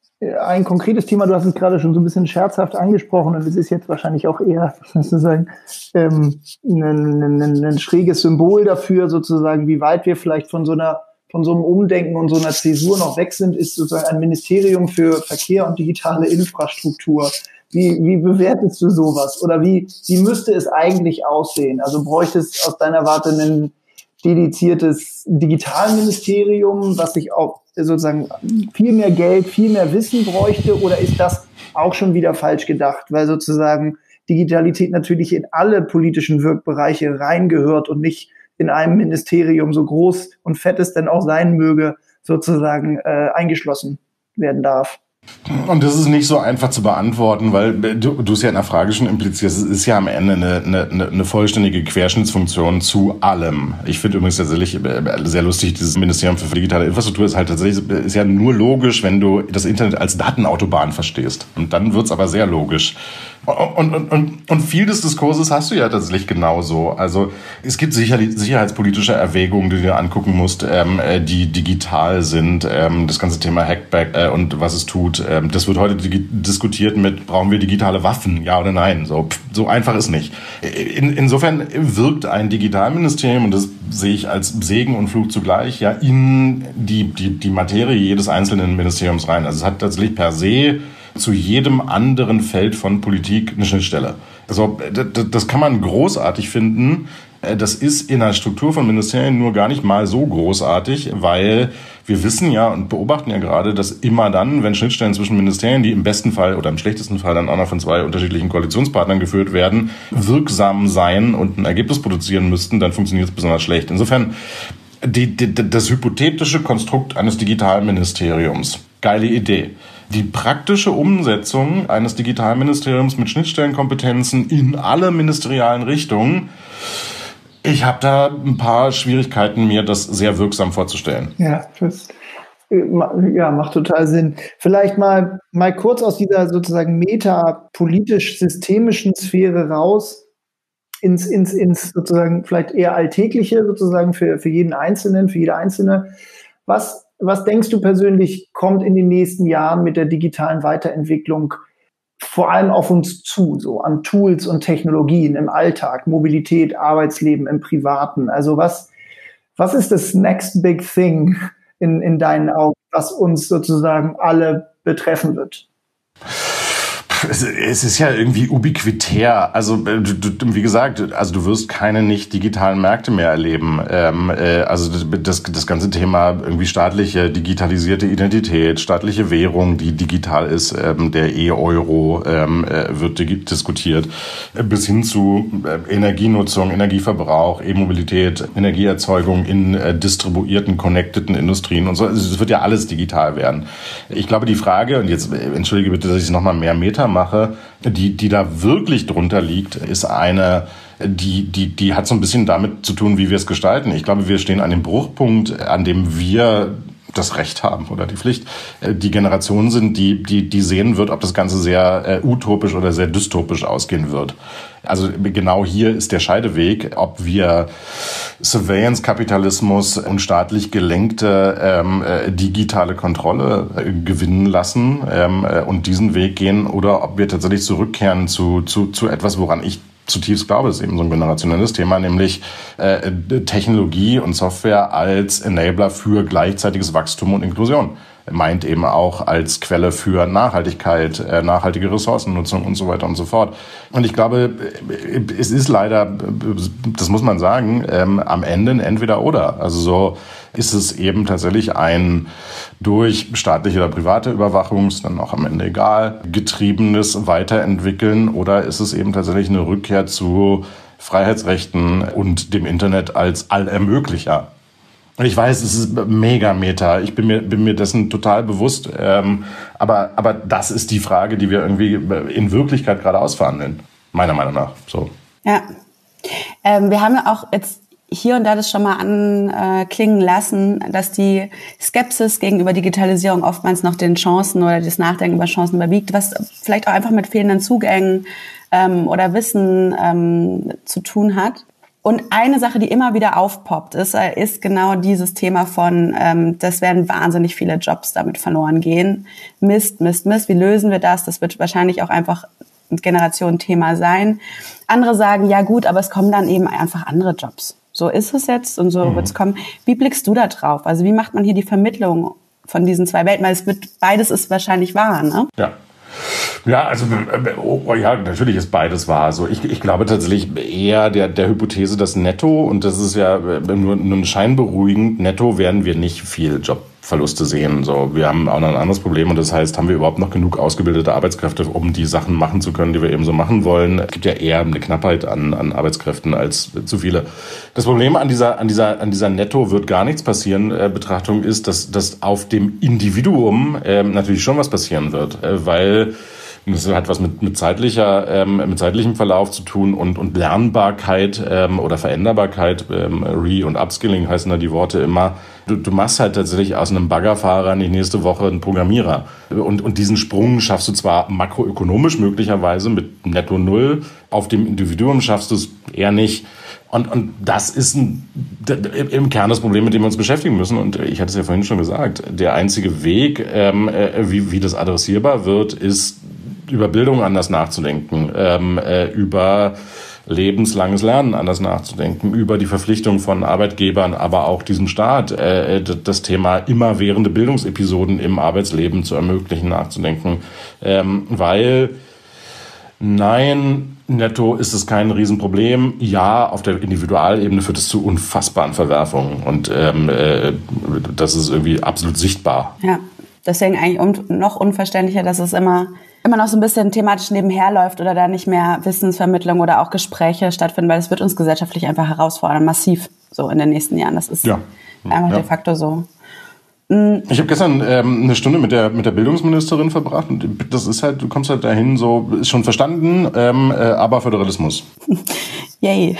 [SPEAKER 1] Ein konkretes Thema, du hast es gerade schon so ein bisschen scherzhaft angesprochen und es ist jetzt wahrscheinlich auch eher sozusagen ähm, ein, ein, ein schräges Symbol dafür, sozusagen, wie weit wir vielleicht von so einer von so einem Umdenken und so einer Zäsur noch weg sind, ist sozusagen ein Ministerium für Verkehr und digitale Infrastruktur. Wie, wie bewertest du sowas? Oder wie, wie müsste es eigentlich aussehen? Also bräuchte es aus deiner Warte ein dediziertes Digitalministerium, was sich auch sozusagen viel mehr Geld, viel mehr Wissen bräuchte, oder ist das auch schon wieder falsch gedacht, weil sozusagen Digitalität natürlich in alle politischen Wirkbereiche reingehört und nicht in einem Ministerium, so groß und fett es denn auch sein möge, sozusagen äh, eingeschlossen werden darf?
[SPEAKER 3] Und das ist nicht so einfach zu beantworten, weil du, du es ja in der Frage schon implizierst, es ist ja am Ende eine, eine, eine vollständige Querschnittsfunktion zu allem. Ich finde übrigens tatsächlich sehr lustig, dieses Ministerium für digitale Infrastruktur ist halt tatsächlich, ist ja nur logisch, wenn du das Internet als Datenautobahn verstehst. Und dann wird's aber sehr logisch. Und, und, und, und viel des Diskurses hast du ja tatsächlich genauso. Also es gibt sicherlich sicherheitspolitische Erwägungen, die du dir angucken musst, ähm, die digital sind. Ähm, das ganze Thema Hackback äh, und was es tut. tut. Ähm, das wird heute dig- diskutiert mit, brauchen wir digitale Waffen, ja oder nein? So, pff, so einfach ist nicht. In, insofern wirkt ein Digitalministerium, und das sehe ich als Segen und Fluch zugleich, ja in die, die, die Materie jedes einzelnen Ministeriums rein. Also es hat tatsächlich per se zu jedem anderen Feld von Politik eine Schnittstelle. Also das kann man großartig finden. Das ist in der Struktur von Ministerien nur gar nicht mal so großartig, weil wir wissen ja und beobachten ja gerade, dass immer dann, wenn Schnittstellen zwischen Ministerien, die im besten Fall oder im schlechtesten Fall dann auch noch von zwei unterschiedlichen Koalitionspartnern geführt werden, wirksam sein und ein Ergebnis produzieren müssten, dann funktioniert es besonders schlecht. Insofern die, die, das hypothetische Konstrukt eines Digitalministeriums, geile Idee. Die praktische Umsetzung eines Digitalministeriums mit Schnittstellenkompetenzen in alle ministerialen Richtungen, ich habe da ein paar Schwierigkeiten, mir das sehr wirksam vorzustellen.
[SPEAKER 1] Ja, das ja, macht total Sinn. Vielleicht mal, mal kurz aus dieser sozusagen metapolitisch-systemischen Sphäre raus ins, ins, ins sozusagen vielleicht eher Alltägliche sozusagen für, für jeden Einzelnen, für jede Einzelne. Was, was denkst du persönlich, kommt in den nächsten Jahren mit der digitalen Weiterentwicklung vor allem auf uns zu, so an Tools und Technologien im Alltag, Mobilität, Arbeitsleben, im Privaten? Also was, was ist das next big thing in, in deinen Augen, was uns sozusagen alle betreffen wird?
[SPEAKER 3] Es ist ja irgendwie ubiquitär. Also du, du, wie gesagt, also du wirst keine nicht digitalen Märkte mehr erleben. Ähm, äh, also das, das ganze Thema irgendwie staatliche digitalisierte Identität, staatliche Währung, die digital ist, ähm, der E-Euro ähm, äh, wird diskutiert, bis hin zu äh, Energienutzung, Energieverbrauch, E-Mobilität, Energieerzeugung in äh, distribuierten, connecteden Industrien und so. Also es wird ja alles digital werden. Ich glaube, die Frage, und jetzt äh, entschuldige bitte, dass ich es nochmal mehr Meter mache, die, die da wirklich drunter liegt, ist eine, die, die, die hat so ein bisschen damit zu tun, wie wir es gestalten. Ich glaube, wir stehen an dem Bruchpunkt, an dem wir das Recht haben oder die Pflicht, die Generation sind, die, die, die sehen wird, ob das Ganze sehr äh, utopisch oder sehr dystopisch ausgehen wird. Also genau hier ist der Scheideweg, ob wir Surveillance-Kapitalismus und staatlich gelenkte ähm, äh, digitale Kontrolle äh, gewinnen lassen ähm, äh, und diesen Weg gehen, oder ob wir tatsächlich zurückkehren zu, zu, zu etwas, woran ich zutiefst glaube, ist eben so ein generationelles Thema, nämlich äh, Technologie und Software als Enabler für gleichzeitiges Wachstum und Inklusion. Meint eben auch als Quelle für Nachhaltigkeit, äh, nachhaltige Ressourcennutzung und so weiter und so fort. Und ich glaube, es ist leider, das muss man sagen, ähm, am Ende ein Entweder-Oder. Also so ist es eben tatsächlich ein durch staatliche oder private Überwachung, ist dann auch am Ende egal, getriebenes Weiterentwickeln, oder ist es eben tatsächlich eine Rückkehr zu Freiheitsrechten und dem Internet als Allermöglicher. Ich weiß, es ist mega meta. Ich bin mir, bin mir dessen total bewusst. Ähm, aber, aber das ist die Frage, die wir irgendwie in Wirklichkeit gerade ausverhandeln. Meiner Meinung nach. So.
[SPEAKER 2] Ja. Ähm, wir haben ja auch jetzt hier und da das schon mal anklingen lassen, dass die Skepsis gegenüber Digitalisierung oftmals noch den Chancen oder das Nachdenken über Chancen überwiegt, was vielleicht auch einfach mit fehlenden Zugängen ähm, oder Wissen ähm, zu tun hat. Und eine Sache, die immer wieder aufpoppt, ist, ist genau dieses Thema von, ähm, das werden wahnsinnig viele Jobs damit verloren gehen. Mist, Mist, Mist, wie lösen wir das? Das wird wahrscheinlich auch einfach ein Generationenthema sein. Andere sagen, ja gut, aber es kommen dann eben einfach andere Jobs. So ist es jetzt und so mhm. wird es kommen. Wie blickst du da drauf? Also wie macht man hier die Vermittlung von diesen zwei Welten? Weil es wird, beides ist wahrscheinlich wahr, ne?
[SPEAKER 3] Ja. Ja, also oh, ja, natürlich ist beides wahr. Also ich, ich glaube tatsächlich eher der, der Hypothese, dass netto, und das ist ja nur, nur scheinberuhigend, netto werden wir nicht viel Jobverluste sehen. So, wir haben auch noch ein anderes Problem, und das heißt, haben wir überhaupt noch genug ausgebildete Arbeitskräfte, um die Sachen machen zu können, die wir eben so machen wollen. Es gibt ja eher eine Knappheit an, an Arbeitskräften als zu viele. Das Problem an dieser, an dieser, an dieser netto wird gar nichts passieren äh, Betrachtung ist, dass, dass auf dem Individuum äh, natürlich schon was passieren wird, äh, weil Und das hat was mit, mit zeitlicher, ähm, mit zeitlichem Verlauf zu tun und, und Lernbarkeit ähm, oder Veränderbarkeit. Ähm, Re- und Upskilling heißen da die Worte immer. Du, du machst halt tatsächlich aus einem Baggerfahrer in die nächste Woche einen Programmierer. Und, und diesen Sprung schaffst du zwar makroökonomisch möglicherweise mit Netto Null, auf dem Individuum schaffst du es eher nicht. Und, und das ist ein, im Kern das Problem, mit dem wir uns beschäftigen müssen. Und ich hatte es ja vorhin schon gesagt, der einzige Weg, ähm, wie, wie das adressierbar wird, ist, über Bildung anders nachzudenken, ähm, äh, über lebenslanges Lernen anders nachzudenken, über die Verpflichtung von Arbeitgebern, aber auch diesem Staat, äh, das Thema immerwährende Bildungsepisoden im Arbeitsleben zu ermöglichen, nachzudenken. Ähm, weil, nein, netto ist es kein Riesenproblem. Ja, auf der Individualebene führt es zu unfassbaren Verwerfungen. Und ähm, äh, das ist irgendwie absolut sichtbar.
[SPEAKER 2] Ja, deswegen eigentlich un- noch unverständlicher, dass es immer immer noch so ein bisschen thematisch nebenher läuft oder da nicht mehr Wissensvermittlung oder auch Gespräche stattfinden, weil es wird uns gesellschaftlich einfach herausfordern, massiv so in den nächsten Jahren. Das ist ja. einfach ja. de facto so. Mhm.
[SPEAKER 3] Ich habe gestern ähm, eine Stunde mit der mit der Bildungsministerin verbracht und das ist halt, du kommst halt dahin, so ist schon verstanden, ähm, äh, aber Föderalismus.
[SPEAKER 2] Yay.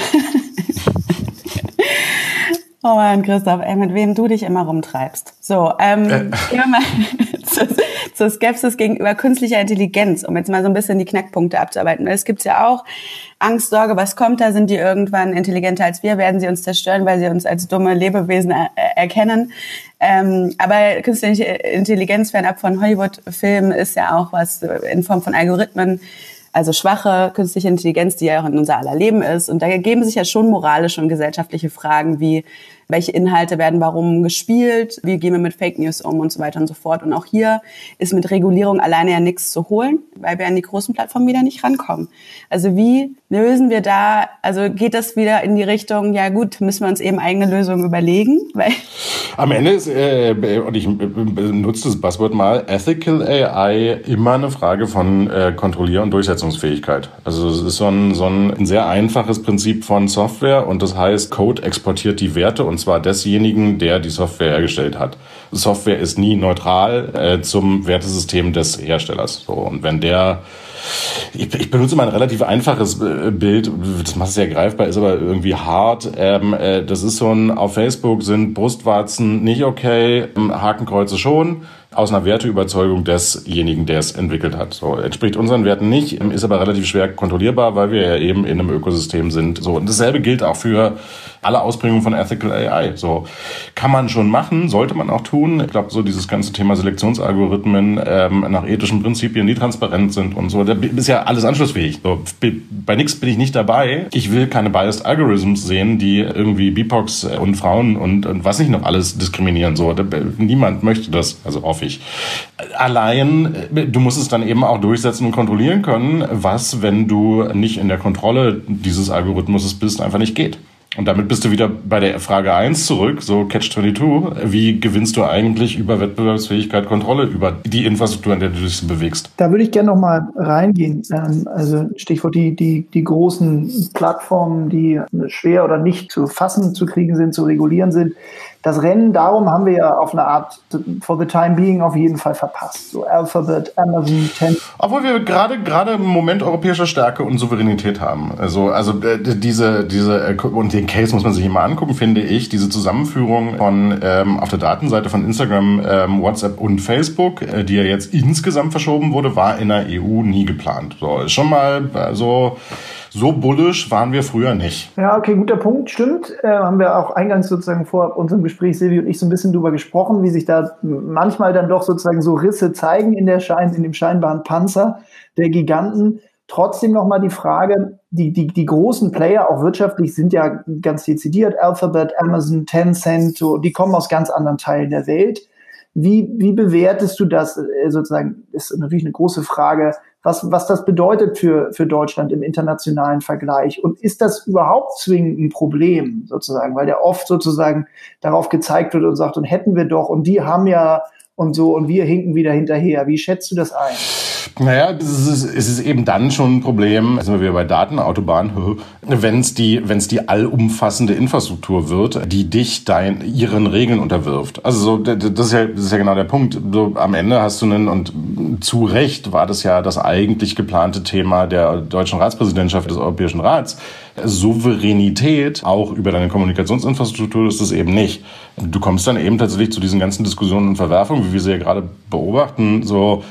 [SPEAKER 2] Oh Mann, Christoph, ey, mit wem du dich immer rumtreibst. So, ähm, äh. gehen wir mal zur, zur Skepsis gegenüber künstlicher Intelligenz, um jetzt mal so ein bisschen die Knackpunkte abzuarbeiten. Weil es gibt's ja auch Angst, Sorge, was kommt da? Sind die irgendwann intelligenter als wir? Werden sie uns zerstören, weil sie uns als dumme Lebewesen er- erkennen? Ähm, aber künstliche Intelligenz fernab von Hollywood-Filmen ist ja auch was in Form von Algorithmen, also schwache künstliche Intelligenz, die ja auch in unser aller Leben ist. Und da ergeben sich ja schon moralische und gesellschaftliche Fragen wie, welche Inhalte werden warum gespielt, wie gehen wir mit Fake News um und so weiter und so fort. Und auch hier ist mit Regulierung alleine ja nichts zu holen, weil wir an die großen Plattformen wieder nicht rankommen. Also wie lösen wir da, also geht das wieder in die Richtung, ja gut, müssen wir uns eben eigene Lösungen überlegen? Weil
[SPEAKER 3] Am Ende ist, äh, und ich nutze das Buzzword mal, Ethical A I immer eine Frage von äh, Kontrollier- und Durchsetzungsfähigkeit. Also es ist so ein, so ein sehr einfaches Prinzip von Software und das heißt, Code exportiert die Werte und zwar desjenigen, der die Software hergestellt hat. Software ist nie neutral äh, zum Wertesystem des Herstellers. So, und wenn der Ich, ich benutze mal ein relativ einfaches äh, Bild, das macht es sehr greifbar, ist aber irgendwie hart. Ähm, äh, das ist so ein, auf Facebook sind Brustwarzen nicht okay, Hakenkreuze schon, aus einer Werteüberzeugung desjenigen, der es entwickelt hat. So, entspricht unseren Werten nicht, ist aber relativ schwer kontrollierbar, weil wir ja eben in einem Ökosystem sind. So, und dasselbe gilt auch für alle Ausprägungen von Ethical A I. So, kann man schon machen, sollte man auch tun. Ich glaube, so dieses ganze Thema Selektionsalgorithmen ähm, nach ethischen Prinzipien, die transparent sind und so, da ist ja alles anschlussfähig. So, bei nichts bin ich nicht dabei. Ich will keine Biased Algorithms sehen, die irgendwie B I P O X und Frauen und, und was nicht noch alles diskriminieren. So, da, niemand möchte das, also hoffe ich. Allein, du musst es dann eben auch durchsetzen und kontrollieren können, was, wenn du nicht in der Kontrolle dieses Algorithmus bist, einfach nicht geht. Und damit bist du wieder bei der Frage eins zurück, so Catch zweiundzwanzig. Wie gewinnst du eigentlich über Wettbewerbsfähigkeit Kontrolle über die Infrastruktur, in der du dich bewegst?
[SPEAKER 1] Da würde ich gerne noch mal reingehen. Also Stichwort die, die, die großen Plattformen, die schwer oder nicht zu fassen zu kriegen sind, zu regulieren sind. Das Rennen darum haben wir ja auf eine Art for the time being auf jeden Fall verpasst. So Alphabet, Amazon, Tencent.
[SPEAKER 3] Obwohl wir gerade gerade im Moment europäischer Stärke und Souveränität haben. Also also äh, diese diese und den Case muss man sich immer angucken, finde ich. Diese Zusammenführung von ähm, auf der Datenseite von Instagram, ähm, WhatsApp und Facebook, äh, die ja jetzt insgesamt verschoben wurde, war in der E U nie geplant. So ist schon mal also so bullish waren wir früher nicht.
[SPEAKER 1] Ja, okay, guter Punkt, stimmt. Äh, haben wir auch eingangs sozusagen vor unserem Gespräch, Silvi und ich, so ein bisschen drüber gesprochen, wie sich da manchmal dann doch sozusagen so Risse zeigen in der Schein, in dem scheinbaren Panzer der Giganten. Trotzdem nochmal die Frage, die, die, die großen Player, auch wirtschaftlich, sind ja ganz dezidiert. Alphabet, Amazon, Tencent, so, die kommen aus ganz anderen Teilen der Welt. Wie, wie bewertest du das äh, sozusagen? Ist natürlich eine große Frage, was, was das bedeutet für, für Deutschland im internationalen Vergleich. Und ist das überhaupt zwingend ein Problem, sozusagen? Weil der oft sozusagen darauf gezeigt wird und sagt, und hätten wir doch, und die haben ja, und so und wir hinken wieder hinterher. Wie schätzt du das ein?
[SPEAKER 3] Naja, es ist, es ist eben dann schon ein Problem, sind wir wieder bei Datenautobahn, wenn es die, wenn es die allumfassende Infrastruktur wird, die dich dein, ihren Regeln unterwirft. Also so, das ist ja, das ist ja genau der Punkt. So, am Ende hast du einen, und zu Recht war das ja das eigentlich geplante Thema der deutschen Ratspräsidentschaft des Europäischen Rats, Souveränität auch über deine Kommunikationsinfrastruktur ist es eben nicht. Du kommst dann eben tatsächlich zu diesen ganzen Diskussionen und Verwerfungen, wie wir sie ja gerade beobachten, so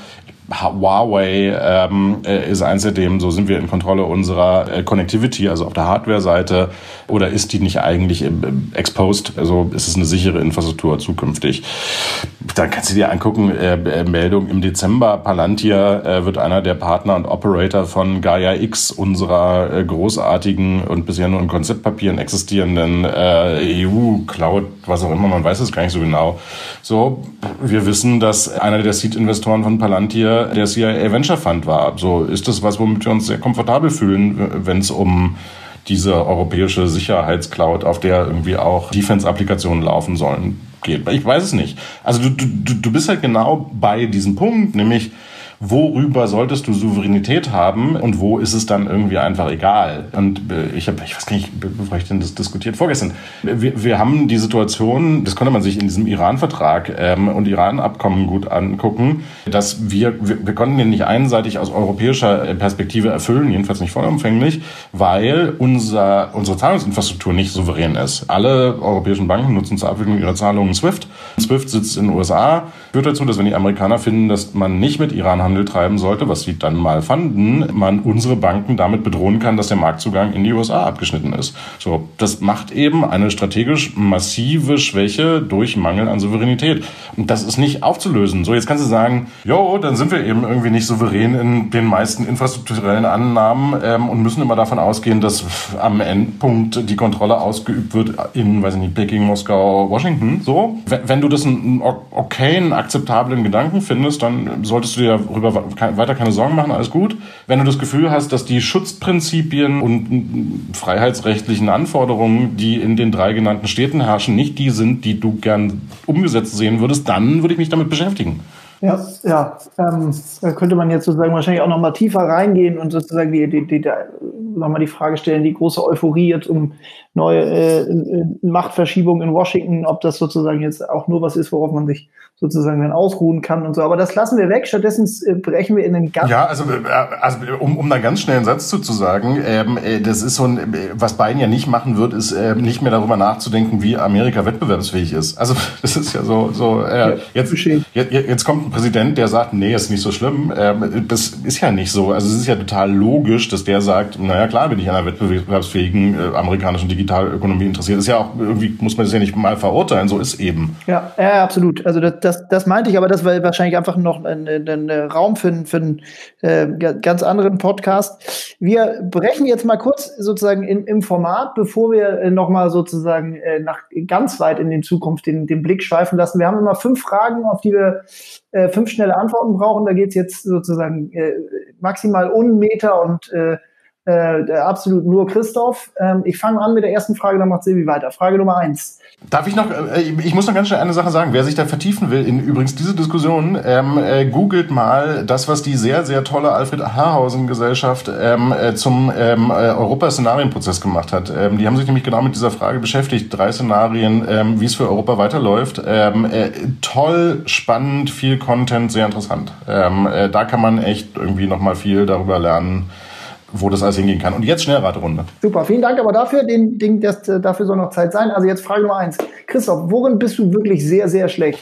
[SPEAKER 3] Huawei ähm, ist eins der Themen, so sind wir in Kontrolle unserer äh, Connectivity, also auf der Hardware-Seite, oder ist die nicht eigentlich äh, exposed, also ist es eine sichere Infrastruktur zukünftig. Dann kannst du dir angucken, äh, äh, Meldung im Dezember, Palantir äh, wird einer der Partner und Operator von Gaia X, unserer äh, großartigen und bisher nur in Konzeptpapieren existierenden äh, E U-Cloud, was auch immer, man weiß es gar nicht so genau. So, wir wissen, dass einer der Seed-Investoren von Palantir der C I A Venture Fund war. So ist das was, womit wir uns sehr komfortabel fühlen, wenn es um diese europäische Sicherheitscloud, auf der irgendwie auch Defense-Applikationen laufen sollen, geht. Ich weiß es nicht. Also du, du, du bist halt genau bei diesem Punkt, nämlich worüber solltest du Souveränität haben und wo ist es dann irgendwie einfach egal? Und ich habe, ich weiß gar nicht, bevor ich denn das diskutiert, vorgestern, wir, wir haben die Situation, das konnte man sich in diesem Iran-Vertrag ähm, und Iran-Abkommen gut angucken, dass wir, wir, wir konnten den nicht einseitig aus europäischer Perspektive erfüllen, jedenfalls nicht vollumfänglich, weil unser, unsere Zahlungsinfrastruktur nicht souverän ist. Alle europäischen Banken nutzen zur Abwicklung ihrer Zahlungen SWIFT. SWIFT sitzt in den U S A, führt dazu, dass wenn die Amerikaner finden, dass man nicht mit Iran Handel treiben sollte, was sie dann mal fanden, man unsere Banken damit bedrohen kann, dass der Marktzugang in die U S A abgeschnitten ist. So, das macht eben eine strategisch massive Schwäche durch Mangel an Souveränität. Und das ist nicht aufzulösen. So, jetzt kannst du sagen, jo, dann sind wir eben irgendwie nicht souverän in den meisten infrastrukturellen Annahmen ähm, und müssen immer davon ausgehen, dass am Endpunkt die Kontrolle ausgeübt wird in, weiß ich nicht, Peking, Moskau, Washington. So, wenn, wenn du das einen okayen, akzeptablen Gedanken findest, dann solltest du dir darüber weiter keine Sorgen machen, alles gut. Wenn du das Gefühl hast, dass die Schutzprinzipien und freiheitsrechtlichen Anforderungen, die in den drei genannten Städten herrschen, nicht die sind, die du gern umgesetzt sehen würdest, dann würde ich mich damit beschäftigen.
[SPEAKER 1] Ja, ja, ähm, da könnte man jetzt sozusagen wahrscheinlich auch noch mal tiefer reingehen und sozusagen die, die, die, die, noch mal die Frage stellen, die große Euphorie jetzt um neue äh, Machtverschiebung in Washington, ob das sozusagen jetzt auch nur was ist, worauf man sich sozusagen dann ausruhen kann und so. Aber das lassen wir weg. Stattdessen äh, brechen wir in den ganz...
[SPEAKER 3] Ja, also, äh, also um, um da ganz schnell einen Satz zu, zu sagen, ähm, äh, das ist so ein, äh, was Biden ja nicht machen wird, ist äh, nicht mehr darüber nachzudenken, wie Amerika wettbewerbsfähig ist. Also das ist ja so, so äh, ja, jetzt, jetzt, jetzt kommt ein Präsident, der sagt, nee, ist nicht so schlimm. Ähm, das ist ja nicht so. Also es ist ja total logisch, dass der sagt, naja klar bin ich an einer wettbewerbsfähigen äh, amerikanischen Digitalökonomie interessiert. Ist ja auch irgendwie, muss man das ja nicht mal verurteilen, so ist eben.
[SPEAKER 1] Ja, ja, absolut. Also das, das, das meinte ich, aber das war wahrscheinlich einfach noch ein, ein, ein Raum für, für einen äh, ganz anderen Podcast. Wir brechen jetzt mal kurz sozusagen in, im Format, bevor wir äh, nochmal sozusagen äh, nach ganz weit in die Zukunft den, den Blick schweifen lassen. Wir haben immer fünf Fragen, auf die wir äh, fünf schnelle Antworten brauchen. Da geht's jetzt sozusagen äh, maximal um Meter und äh, äh, absolut nur Christoph. Ähm, ich fange an mit der ersten Frage, dann macht Silvi weiter. Frage Nummer eins.
[SPEAKER 3] Darf ich noch, äh, ich muss noch ganz schnell eine Sache sagen. Wer sich da vertiefen will in übrigens diese Diskussion, ähm, äh, googelt mal das, was die sehr, sehr tolle Alfred Haarhausen-Gesellschaft ähm, äh, zum ähm, äh, Europa-Szenarienprozess gemacht hat. Ähm, die haben sich nämlich genau mit dieser Frage beschäftigt. Drei Szenarien, ähm, wie es für Europa weiterläuft. Ähm, äh, toll, spannend, viel Content, sehr interessant. Ähm, äh, da kann man echt irgendwie noch mal viel darüber lernen, wo das alles hingehen kann. Und jetzt Schnellraterunde.
[SPEAKER 1] Super, vielen Dank aber dafür. Den, den, das, dafür soll noch Zeit sein. Also jetzt Frage Nummer eins. Christoph, worin bist du wirklich sehr, sehr schlecht?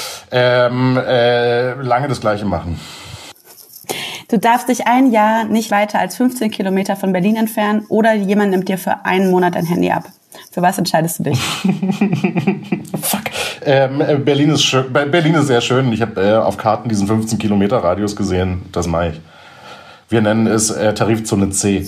[SPEAKER 3] Ähm, äh, lange das Gleiche machen.
[SPEAKER 2] Du darfst dich ein Jahr nicht weiter als fünfzehn Kilometer von Berlin entfernen oder jemand nimmt dir für einen Monat dein Handy ab. Für was entscheidest du dich?
[SPEAKER 3] Fuck. Ähm, Berlin ist schön. Berlin ist sehr schön. Ich habe äh, auf Karten diesen fünfzehn Kilometer Radius gesehen. Das mache ich. Wir nennen es äh, Tarifzone C.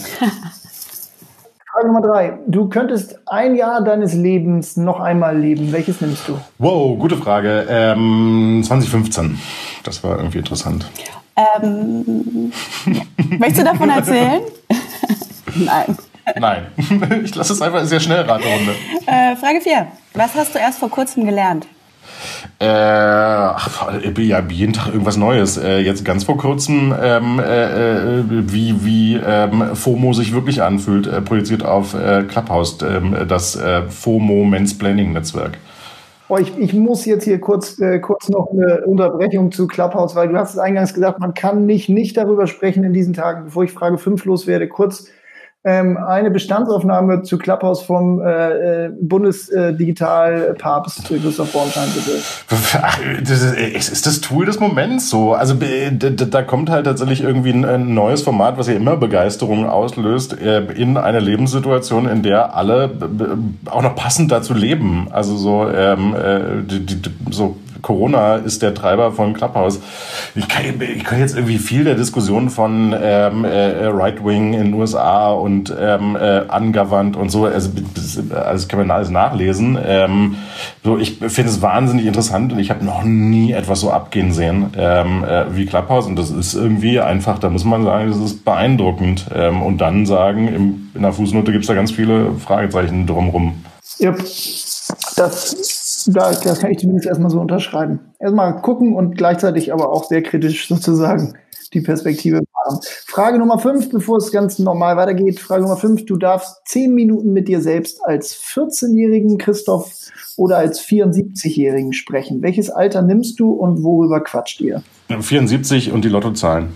[SPEAKER 1] Frage Nummer drei. Du könntest ein Jahr deines Lebens noch einmal leben. Welches nimmst du?
[SPEAKER 3] Wow, gute Frage. Ähm, zwanzig fünfzehn. Das war irgendwie interessant.
[SPEAKER 2] Ähm, möchtest du davon erzählen? Nein.
[SPEAKER 3] Nein. Ich lasse es einfach sehr schnell Raterunde.
[SPEAKER 2] Äh, Frage vier. Was hast du erst vor kurzem gelernt?
[SPEAKER 3] Äh, ach, ja, jeden Tag irgendwas Neues. Äh, jetzt ganz vor kurzem, ähm, äh, wie, wie ähm, FOMO sich wirklich anfühlt, äh, projiziert auf äh, Clubhouse, äh, das äh, FOMO-Mansplaining-Netzwerk.
[SPEAKER 1] Oh, ich, ich muss jetzt hier kurz, äh, kurz noch eine Unterbrechung zu Clubhouse, weil du hast es eingangs gesagt, man kann nicht, nicht darüber sprechen in diesen Tagen, bevor ich Frage fünf loswerde. Kurz ähm, eine Bestandsaufnahme zu Clubhouse vom äh, Bundesdigitalpapst äh, Christoph Bornstein, bitte.
[SPEAKER 3] Ach, das ist, es ist das Tool des Moments so. Also da, da kommt halt tatsächlich irgendwie ein, ein neues Format, was ja immer Begeisterung auslöst, äh, in eine Lebenssituation, in der alle äh, auch noch passend dazu leben. Also so, ähm, äh, die, die, so Corona ist der Treiber von Clubhouse. Ich kann, ich kann jetzt irgendwie viel der Diskussion von ähm, äh, Right-Wing in den U S A und ähm, äh, ungoverned und so, also das, also kann man alles nachlesen. Ähm, so, ich finde es wahnsinnig interessant und ich habe noch nie etwas so abgehen sehen ähm, äh, wie Clubhouse und das ist irgendwie einfach, da muss man sagen, das ist beeindruckend. Ähm, und dann sagen, im, in der Fußnote gibt es da ganz viele Fragezeichen drumherum.
[SPEAKER 1] Ja, das Da, das kann ich zumindest erstmal so unterschreiben. Erstmal gucken und gleichzeitig aber auch sehr kritisch sozusagen die Perspektive haben. Frage Nummer fünf, bevor es ganz normal weitergeht. Frage Nummer fünf, du darfst zehn Minuten mit dir selbst als vierzehnjährigen Christoph oder als vierundsiebzigjährigen sprechen. Welches Alter nimmst du und worüber quatscht ihr?
[SPEAKER 3] vierundsiebzig und die Lottozahlen.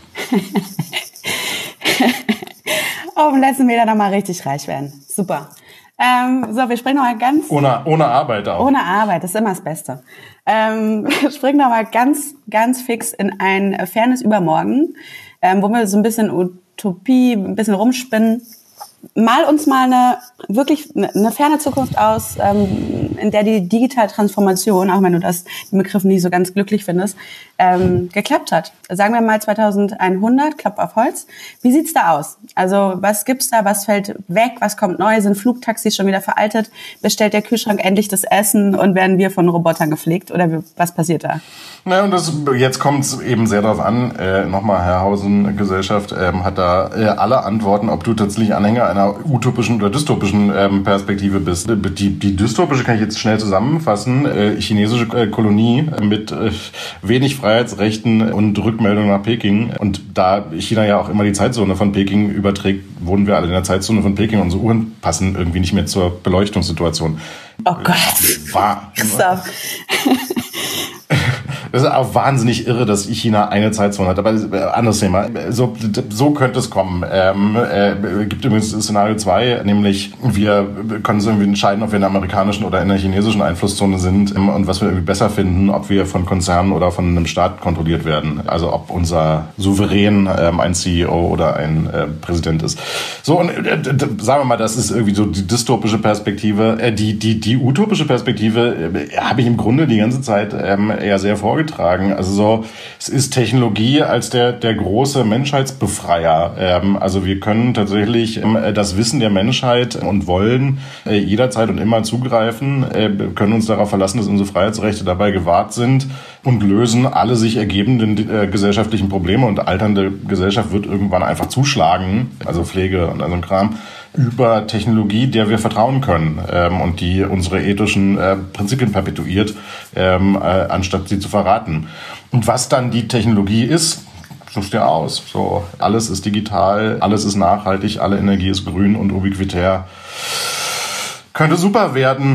[SPEAKER 2] Auf dem letzten Meter nochmal richtig reich werden. Super. Ähm, so, wir springen nochmal ganz...
[SPEAKER 3] Ohne, ohne Arbeit auch.
[SPEAKER 2] Ohne Arbeit, das ist immer das Beste. Ähm, wir springen nochmal ganz, ganz fix in ein fernes Übermorgen, ähm, wo wir so ein bisschen Utopie, ein bisschen rumspinnen. Mal uns mal eine wirklich eine ferne Zukunft aus, ähm, in der die digitale Transformation, auch wenn du das den Begriff nicht so ganz glücklich findest, ähm, geklappt hat. Sagen wir mal zweitausendeinhundert, Klapp auf Holz. Wie sieht's da aus? Also was gibt's da? Was fällt weg? Was kommt neu? Sind Flugtaxis schon wieder veraltet? Bestellt der Kühlschrank endlich das Essen und werden wir von Robotern gepflegt? Oder was passiert da?
[SPEAKER 3] Na, und das, jetzt kommt es eben sehr darauf an, äh, nochmal Herrhausen Gesellschaft ähm, hat da äh, alle Antworten, ob du tatsächlich Anhänger einer utopischen oder dystopischen ähm, Perspektive bist. Die, die dystopische kann ich jetzt schnell zusammenfassen. Äh, chinesische äh, Kolonie mit äh, wenig Freiheitsrechten und Rückmeldung nach Peking. Und da China ja auch immer die Zeitzone von Peking überträgt, wohnen wir alle in der Zeitzone von Peking. Unsere Uhren passen irgendwie nicht mehr zur Beleuchtungssituation.
[SPEAKER 2] Oh Gott.
[SPEAKER 3] War.
[SPEAKER 2] Christoph.
[SPEAKER 3] Das ist auch wahnsinnig irre, dass China eine Zeitzone hat. Aber anderes Thema. So, so könnte es kommen. Ähm, äh, gibt übrigens Szenario zwei, nämlich wir können uns irgendwie entscheiden, ob wir in der amerikanischen oder in der chinesischen Einflusszone sind ähm, und was wir irgendwie besser finden, ob wir von Konzernen oder von einem Staat kontrolliert werden. Also ob unser Souverän ähm, ein C E O oder ein äh, Präsident ist. So, und äh, sagen wir mal, das ist irgendwie so die dystopische Perspektive. Äh, die, die, die utopische Perspektive äh, habe ich im Grunde die ganze Zeit ähm, eher sehr vorgetragen. Also so, es ist Technologie als der der große Menschheitsbefreier. Ähm, also wir können tatsächlich ähm, das Wissen der Menschheit und wollen äh, jederzeit und immer zugreifen, äh, können uns darauf verlassen, dass unsere Freiheitsrechte dabei gewahrt sind und lösen alle sich ergebenden äh, gesellschaftlichen Probleme. Und alternde Gesellschaft wird irgendwann einfach zuschlagen, also Pflege und also ein Kram, über Technologie, der wir vertrauen können ähm, und die unsere ethischen äh, Prinzipien perpetuiert, ähm, äh, anstatt sie zu verraten. Und was dann die Technologie ist, suchst dir aus. So, alles ist digital, alles ist nachhaltig, alle Energie ist grün und ubiquitär. Könnte super werden.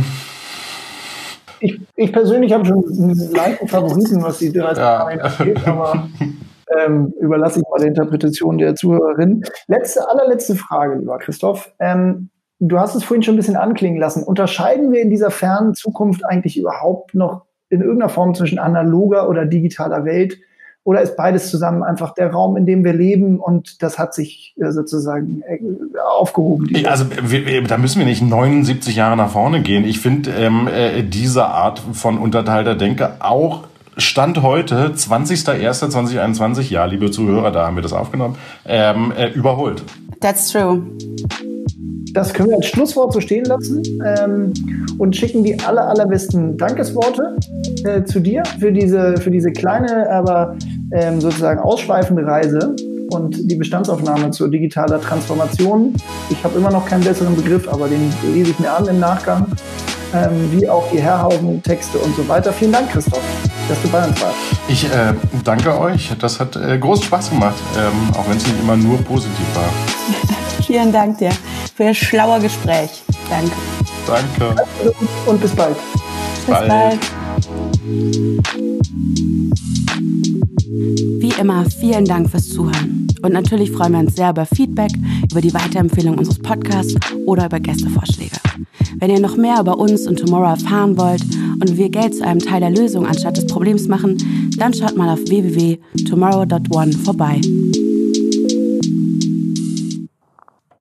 [SPEAKER 1] Ich, ich persönlich habe schon einen leichten Favoriten, was die drei Zahlen angeht, aber ähm, überlasse ich mal der Interpretation der Zuhörerin. Letzte, allerletzte Frage, lieber Christoph. Ähm, du hast es vorhin schon ein bisschen anklingen lassen. Unterscheiden wir in dieser fernen Zukunft eigentlich überhaupt noch in irgendeiner Form zwischen analoger oder digitaler Welt? Oder ist beides zusammen einfach der Raum, in dem wir leben und das hat sich äh, sozusagen äh, aufgehoben?
[SPEAKER 3] Also wir, wir, da müssen wir nicht neunundsiebzig Jahre nach vorne gehen. Ich finde ähm, äh, diese Art von unterteilter Denke auch Stand heute, zwanzigster erster zweitausendeinundzwanzig, ja, liebe Zuhörer, da haben wir das aufgenommen, ähm, äh, überholt.
[SPEAKER 2] That's true.
[SPEAKER 1] Das können wir als Schlusswort so stehen lassen ähm, und schicken die aller, allerbesten Dankesworte äh, zu dir für diese, für diese kleine, aber ähm, sozusagen ausschweifende Reise und die Bestandsaufnahme zur digitaler Transformation. Ich habe immer noch keinen besseren Begriff, aber den lese ich mir an im Nachgang. ähm, wie auch die Herrhausen-Texte und so weiter. Vielen Dank, Christoph, dass du bei uns warst.
[SPEAKER 3] Ich äh, danke euch. Das hat äh, großen Spaß gemacht, ähm, auch wenn es nicht immer nur positiv war.
[SPEAKER 2] Vielen Dank dir für das schlaue Gespräch. Danke.
[SPEAKER 3] Danke.
[SPEAKER 1] Und bis bald.
[SPEAKER 2] Bis bald. bald. Wie immer, vielen Dank fürs Zuhören. Und natürlich freuen wir uns sehr über Feedback, über die Weiterempfehlung unseres Podcasts oder über Gästevorschläge. Wenn ihr noch mehr über uns und Tomorrow erfahren wollt und wie wir Geld zu einem Teil der Lösung anstatt des Problems machen, dann schaut mal auf w w w punkt tomorrow punkt one vorbei.